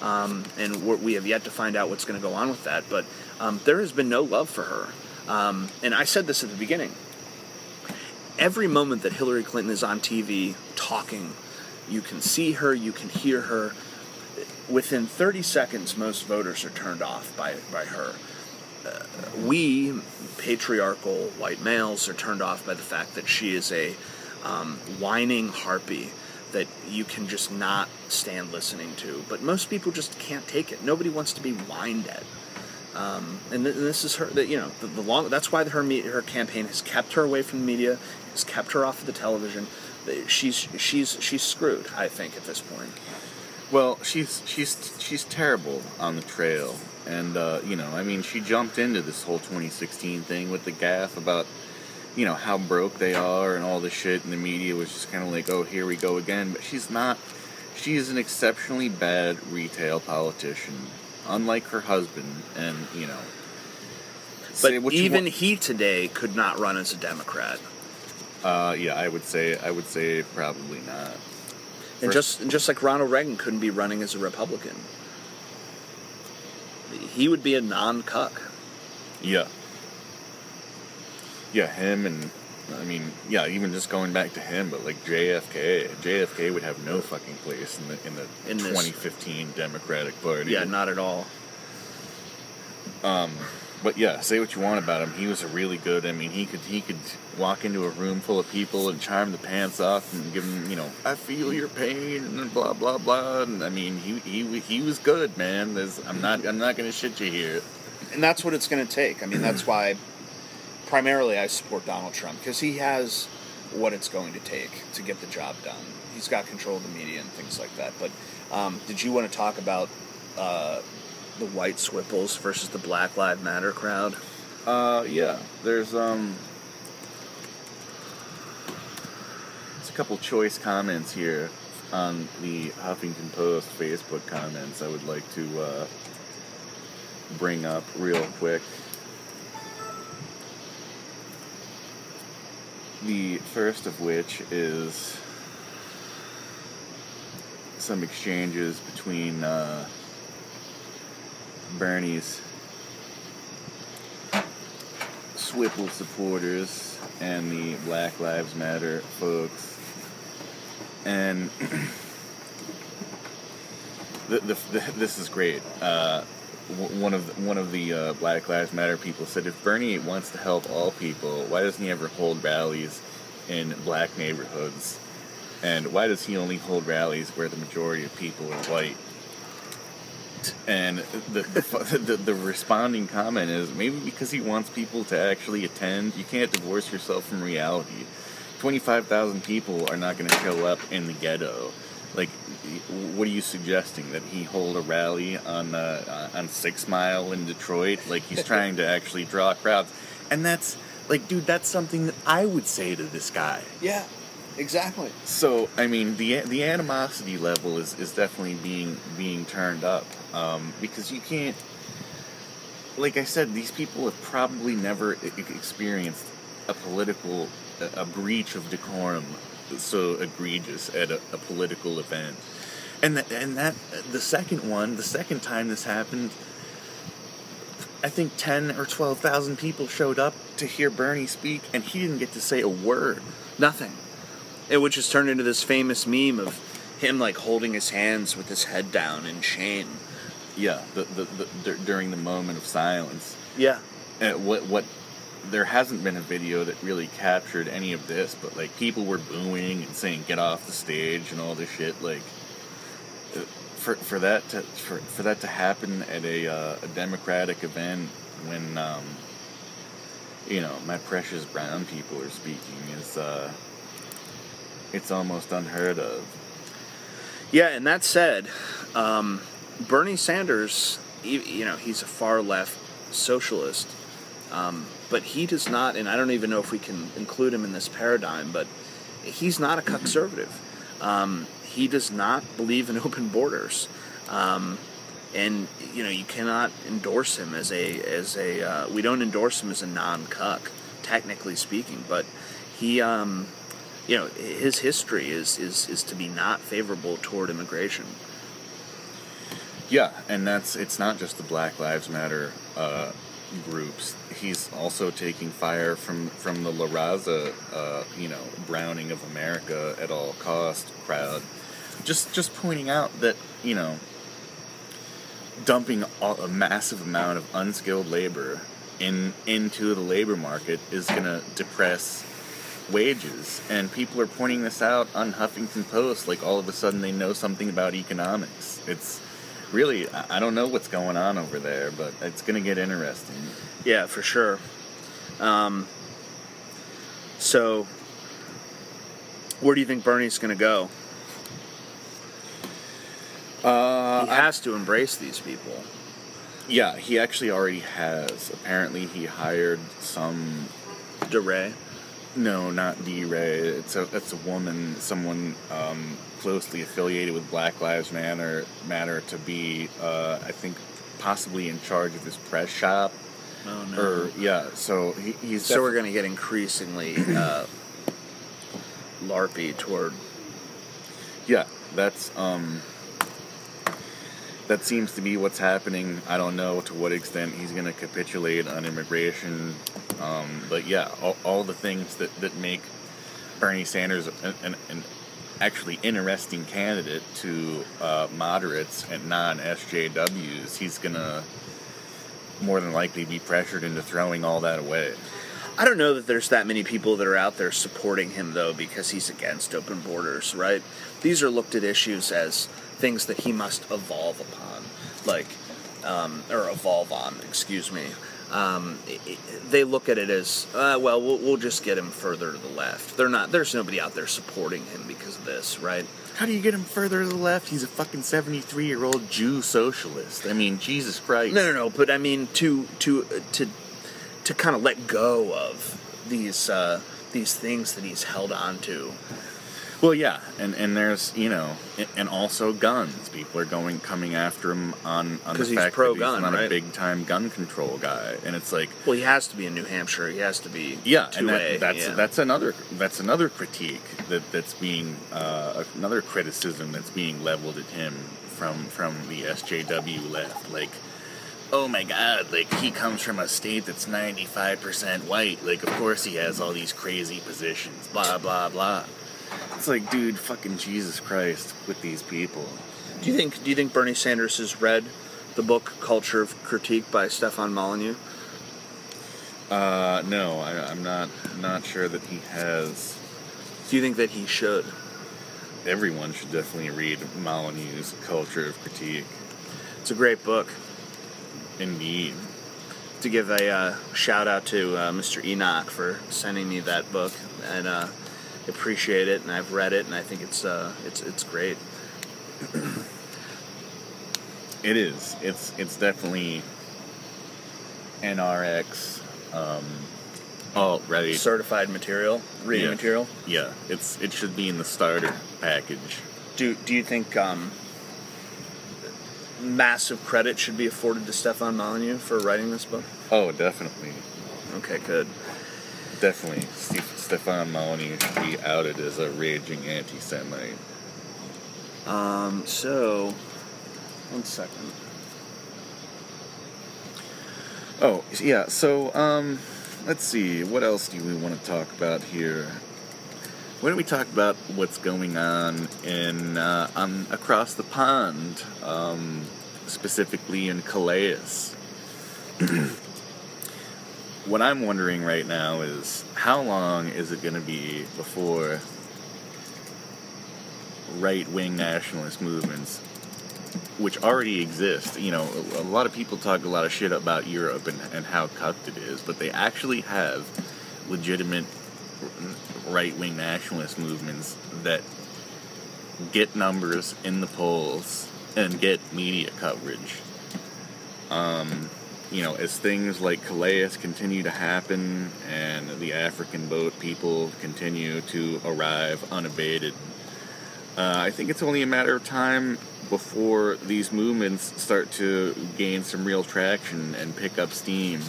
and we have yet to find out what's going to go on with that. But there has been no love for her. And I said this at the beginning. Every moment that Hillary Clinton is on TV talking, you can see her, you can hear her. Within 30 seconds, most voters are turned off by her. We, patriarchal white males, are turned off by the fact that she is a whining harpy that you can just not stand listening to. But most people just can't take it. Nobody wants to be whined at. And this is her. That's why her campaign has kept her away from the media, has kept her off of the television. She's screwed, I think, at this point.
Well, she's terrible on the trail, and she jumped into this whole 2016 thing with the gaffe about, how broke they are and all this shit, and the media was just kind of like, oh, here we go again. But she's not. She is an exceptionally bad retail politician, unlike her husband, and
But even he today could not run as a Democrat.
Yeah, I would say probably not.
And just like Ronald Reagan couldn't be running as a Republican. He would be a non-cuck.
Yeah. Yeah, him and, even just going back to him, but like JFK would have no fucking place in the 2015 Democratic Party.
Yeah, not at all.
But yeah, say what you want about him. He was a really good. He could walk into a room full of people and charm the pants off and give them, I feel your pain and blah blah blah. And he was good, man. I'm not going to shit you here.
And that's what it's going to take. That's why primarily I support Donald Trump, because he has what it's going to take to get the job done. He's got control of the media and things like that. But did you want to talk about the white swipples versus the Black Lives Matter crowd?
Yeah. There's a couple choice comments here on the Huffington Post Facebook comments I would like to bring up real quick. The first of which is some exchanges between Bernie's Swipple supporters and the Black Lives Matter folks, and this is great. One of the Black Lives Matter people said, if Bernie wants to help all people, why doesn't he ever hold rallies in black neighborhoods? And why does he only hold rallies where the majority of people are white? And the responding comment is, maybe because he wants people to actually attend. You can't divorce yourself from reality. 25,000 people are not going to show up in the ghetto. Like, what are you suggesting? That he hold a rally on 6 Mile in Detroit? Like, he's trying to actually draw crowds. And that's, like, dude, that's something that I would say to this guy.
Yeah, exactly.
So, the animosity level is definitely being turned up. Because you can't, like I said, these people have probably never experienced a breach of decorum so egregious at a political event. And that the second time this happened, I think 10 or 12,000 people showed up to hear Bernie speak, and he didn't get to say a word.
Nothing. Which has turned into this famous meme of him, like, holding his hands with his head down in shame.
Yeah, during the moment of silence.
Yeah.
What there hasn't been a video that really captured any of this, but like people were booing and saying "get off the stage" and all this shit. Like, for that to happen at a Democratic event when my precious brown people are speaking is it's almost unheard of.
Yeah, and that said, Bernie Sanders, he's a far left socialist, but he does not, and I don't even know if we can include him in this paradigm, but he's not a conservative. He does not believe in open borders, and you cannot endorse him as a. We don't endorse him as a non-cuck, technically speaking, but he, his history is to be not favorable toward immigration.
Yeah, and it's not just the Black Lives Matter groups. He's also taking fire from the La Raza, browning of America at all cost crowd. Just pointing out that, dumping a massive amount of unskilled labor into the labor market is going to depress wages, and people are pointing this out on Huffington Post like all of a sudden they know something about economics. It's really, I don't know what's going on over there, but it's going to get interesting.
Yeah, for sure. So, where do you think Bernie's going to go? He has to embrace these people.
Yeah, he actually already has. Apparently, he hired some...
DeRay?
No, not D-Ray. It's a woman, someone closely affiliated with Black Lives Matter to be, I think, possibly in charge of his press shop.
Oh, no.
So he's...
So we're going to get increasingly LARPy toward...
Yeah, that seems to be what's happening. I don't know to what extent he's going to capitulate on immigration. But yeah, all the things that make Bernie Sanders an actually interesting candidate to moderates and non-SJWs, he's going to more than likely be pressured into throwing all that away.
I don't know that there's that many people that are out there supporting him, though, because he's against open borders, right? These are looked at issues as things that he must evolve upon, or evolve on, excuse me. They look at it as, we'll just get him further to the left. There's nobody out there supporting him because of this, right?
How do you get him further to the left? He's a fucking 73-year-old Jew socialist. I mean, Jesus Christ.
No, but I mean, to kind of let go of these things that he's held on to.
Well, yeah, and there's, and also guns. People are coming after him on the fact that he's not a big-time gun control guy, and it's like...
Well, he has to be in New Hampshire. He has to be 2A.
That's another critique that's being another criticism that's being leveled at him from the SJW left. Like, oh my God, like, he comes from a state that's 95% white. Like, of course he has all these crazy positions. Blah blah blah. It's like, dude, fucking Jesus Christ with these people.
Do you think Bernie Sanders has read the book Culture of Critique by Stefan Molyneux?
No, I'm not sure that he has.
Do you think that he should?
Everyone should definitely read Molyneux's Culture of Critique.
It's a great book.
Indeed.
To give a shout out to Mr. Enoch for sending me that book, and appreciate it, and I've read it, and I think it's great.
It is. It's definitely NRX alt-right
certified material, reading material.
Yeah, it should be in the starter package.
Do you think massive credit should be afforded to Stefan Molyneux for writing this book? Oh,
definitely.
Okay, good.
Definitely. Stefan Molyneux should be outed as a raging anti-Semite.
So, 1 second.
Oh, yeah, so, let's see, what else do we want to talk about here? Why don't we talk about what's going on in across the pond, specifically in Calais? What I'm wondering right now is, how long is it going to be before right-wing nationalist movements, which already exist, a lot of people talk a lot of shit about Europe and how cucked it is, but they actually have legitimate right-wing nationalist movements that get numbers in the polls and get media coverage. As things like Calais continue to happen and the African boat people continue to arrive unabated, I think it's only a matter of time before these movements start to gain some real traction and pick up steam.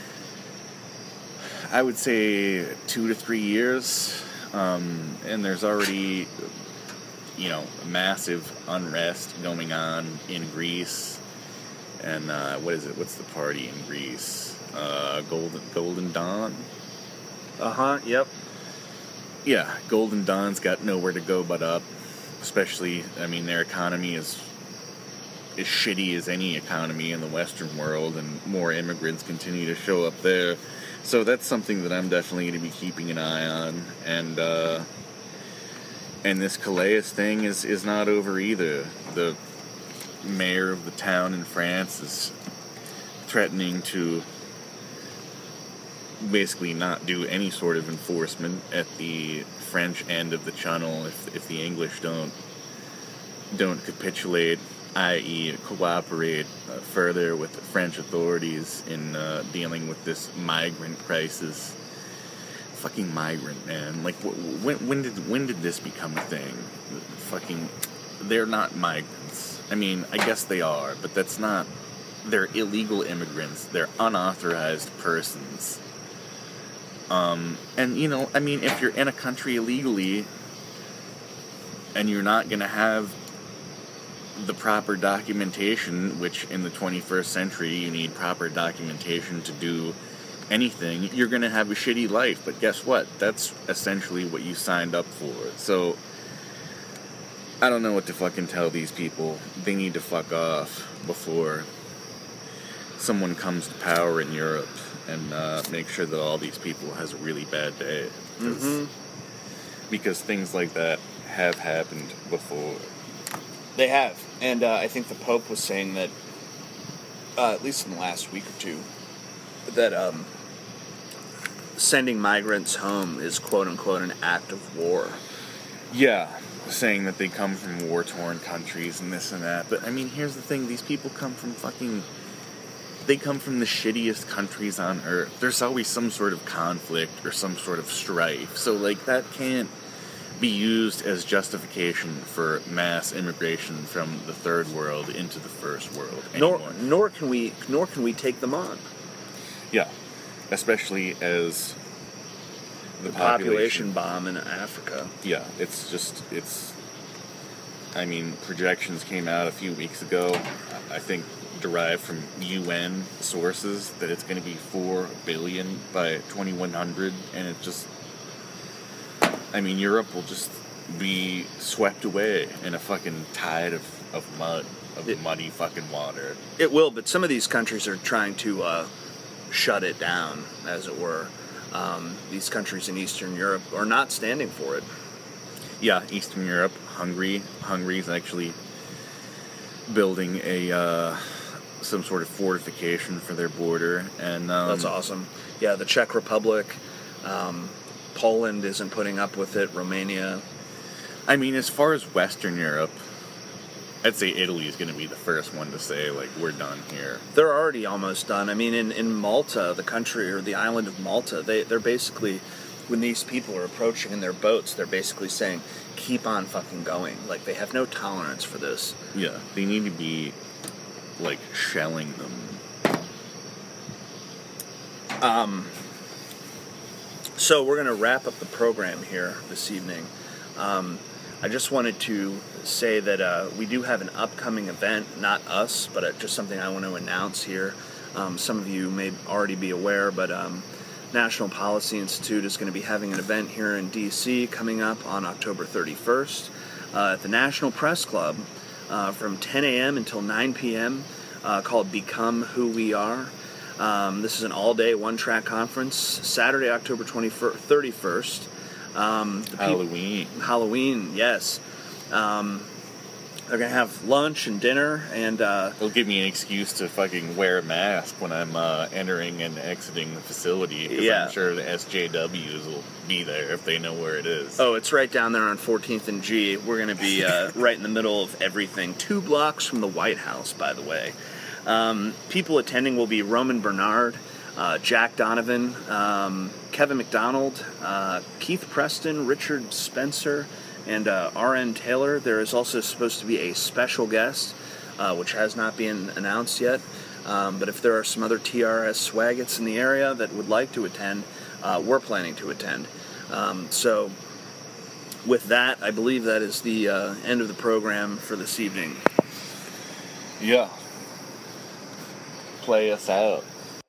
I would say 2 to 3 years, and there's already massive unrest going on in Greece. And what is it? What's the party in Greece? Golden Dawn?
Yep.
Yeah, Golden Dawn's got nowhere to go but up. Especially, their economy is as shitty as any economy in the Western world, and more immigrants continue to show up there. So that's something that I'm definitely going to be keeping an eye on. And this Calais thing is not over either. The mayor of the town in France is threatening to basically not do any sort of enforcement at the French end of the channel if the English don't capitulate, i.e. cooperate further with the French authorities in dealing with this migrant crisis. Fucking migrant, man. Like, when did this become a thing? Fucking, they're not migrants. I guess they are, but that's not. They're illegal immigrants. They're unauthorized persons. And if you're in a country illegally and you're not going to have the proper documentation, which in the 21st century you need proper documentation to do anything, you're going to have a shitty life. But guess what? That's essentially what you signed up for. So I don't know what to fucking tell these people. They need to fuck off before someone comes to power in Europe and make sure that all these people has a really bad day. Because things like that have happened before.
They have. And I think the Pope was saying that, at least in the last week or two, that sending migrants home is quote-unquote an act of war.
Yeah, saying that they come from war-torn countries and this and that. But, here's the thing. These people come from they come from the shittiest countries on earth. There's always some sort of conflict or some sort of strife. So, that can't be used as justification for mass immigration from the third world into the first world anymore.
Nor can we take them on.
Yeah, especially as
the population bomb in Africa.
Yeah, projections came out a few weeks ago, I think derived from UN sources, that it's going to be 4 billion by 2100, and it just, Europe will just be swept away in a fucking tide of mud, muddy fucking water.
It will, but some of these countries are trying to shut it down, as it were. These countries in Eastern Europe are not standing for it.
Yeah, Eastern Europe, Hungary. Hungary's actually building some sort of fortification for their border, and
that's awesome. Yeah, the Czech Republic, Poland isn't putting up with it. Romania.
As far as Western Europe, I'd say Italy is going to be the first one to say, we're done here.
They're already almost done. In Malta, the country, or the island of Malta, they're basically, when these people are approaching in their boats, they're basically saying, keep on fucking going. They have no tolerance for this.
Yeah, they need to be, shelling them.
So we're going to wrap up the program here this evening. I just wanted to say that we do have an upcoming event, not us, but just something I want to announce here. Some of you may already be aware, but National Policy Institute is going to be having an event here in D.C. coming up on October 31st at the National Press Club from 10 a.m. until 9 p.m. Called Become Who We Are. This is an all-day, one-track conference, Saturday, October 31st. Halloween, yes. They're going to have lunch and dinner, and
it'll give me an excuse to fucking wear a mask when I'm entering and exiting the facility, because I'm sure the SJWs will be there if they know where it is.
Oh, it's right down there on 14th and G. We're going to be right in the middle of everything. 2 blocks from the White House, by the way. People attending will be Roman Bernard, Jack Donovan, Kevin McDonald, Keith Preston, Richard Spencer, and R.N. Taylor. There is also supposed to be a special guest, which has not been announced yet. But if there are some other TRS swaggots in the area that would like to attend, we're planning to attend. So with that, I believe that is the end of the program for this evening.
Yeah. Play us out.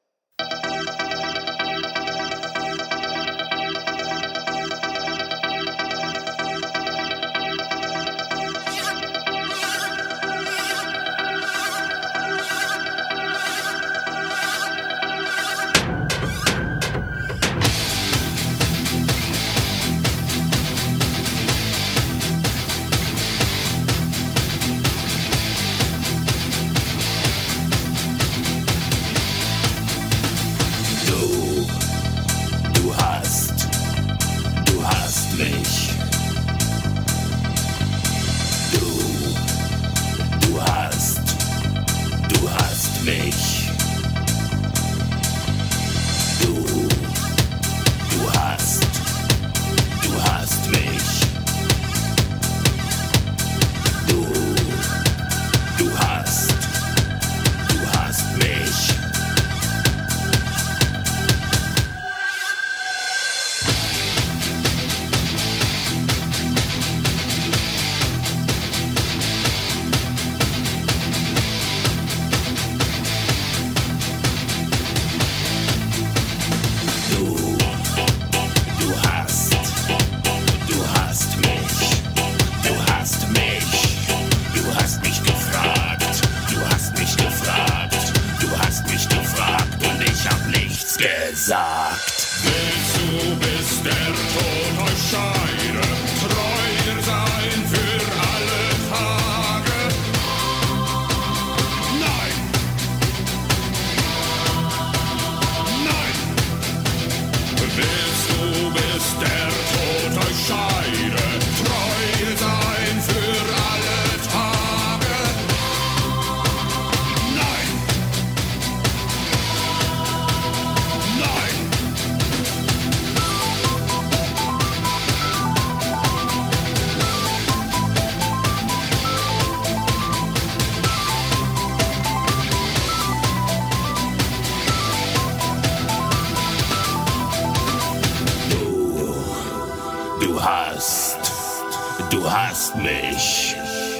Du hast mich.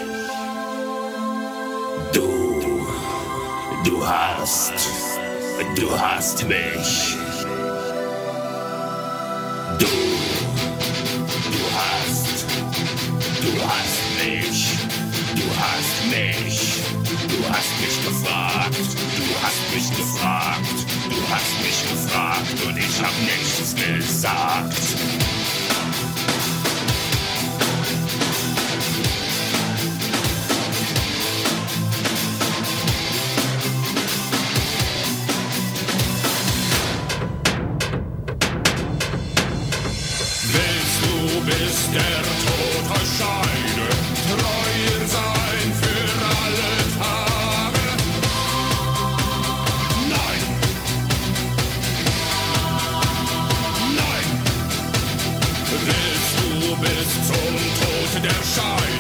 Du hast mich. Du hast mich. Du hast mich. Du hast mich gefragt. Du hast mich gefragt. Du hast mich gefragt und ich hab nichts gesagt.
Bis der Tod euch scheide, treuer sein für alle Tage. Nein! Nein! Willst du bis zum Tod der Scheide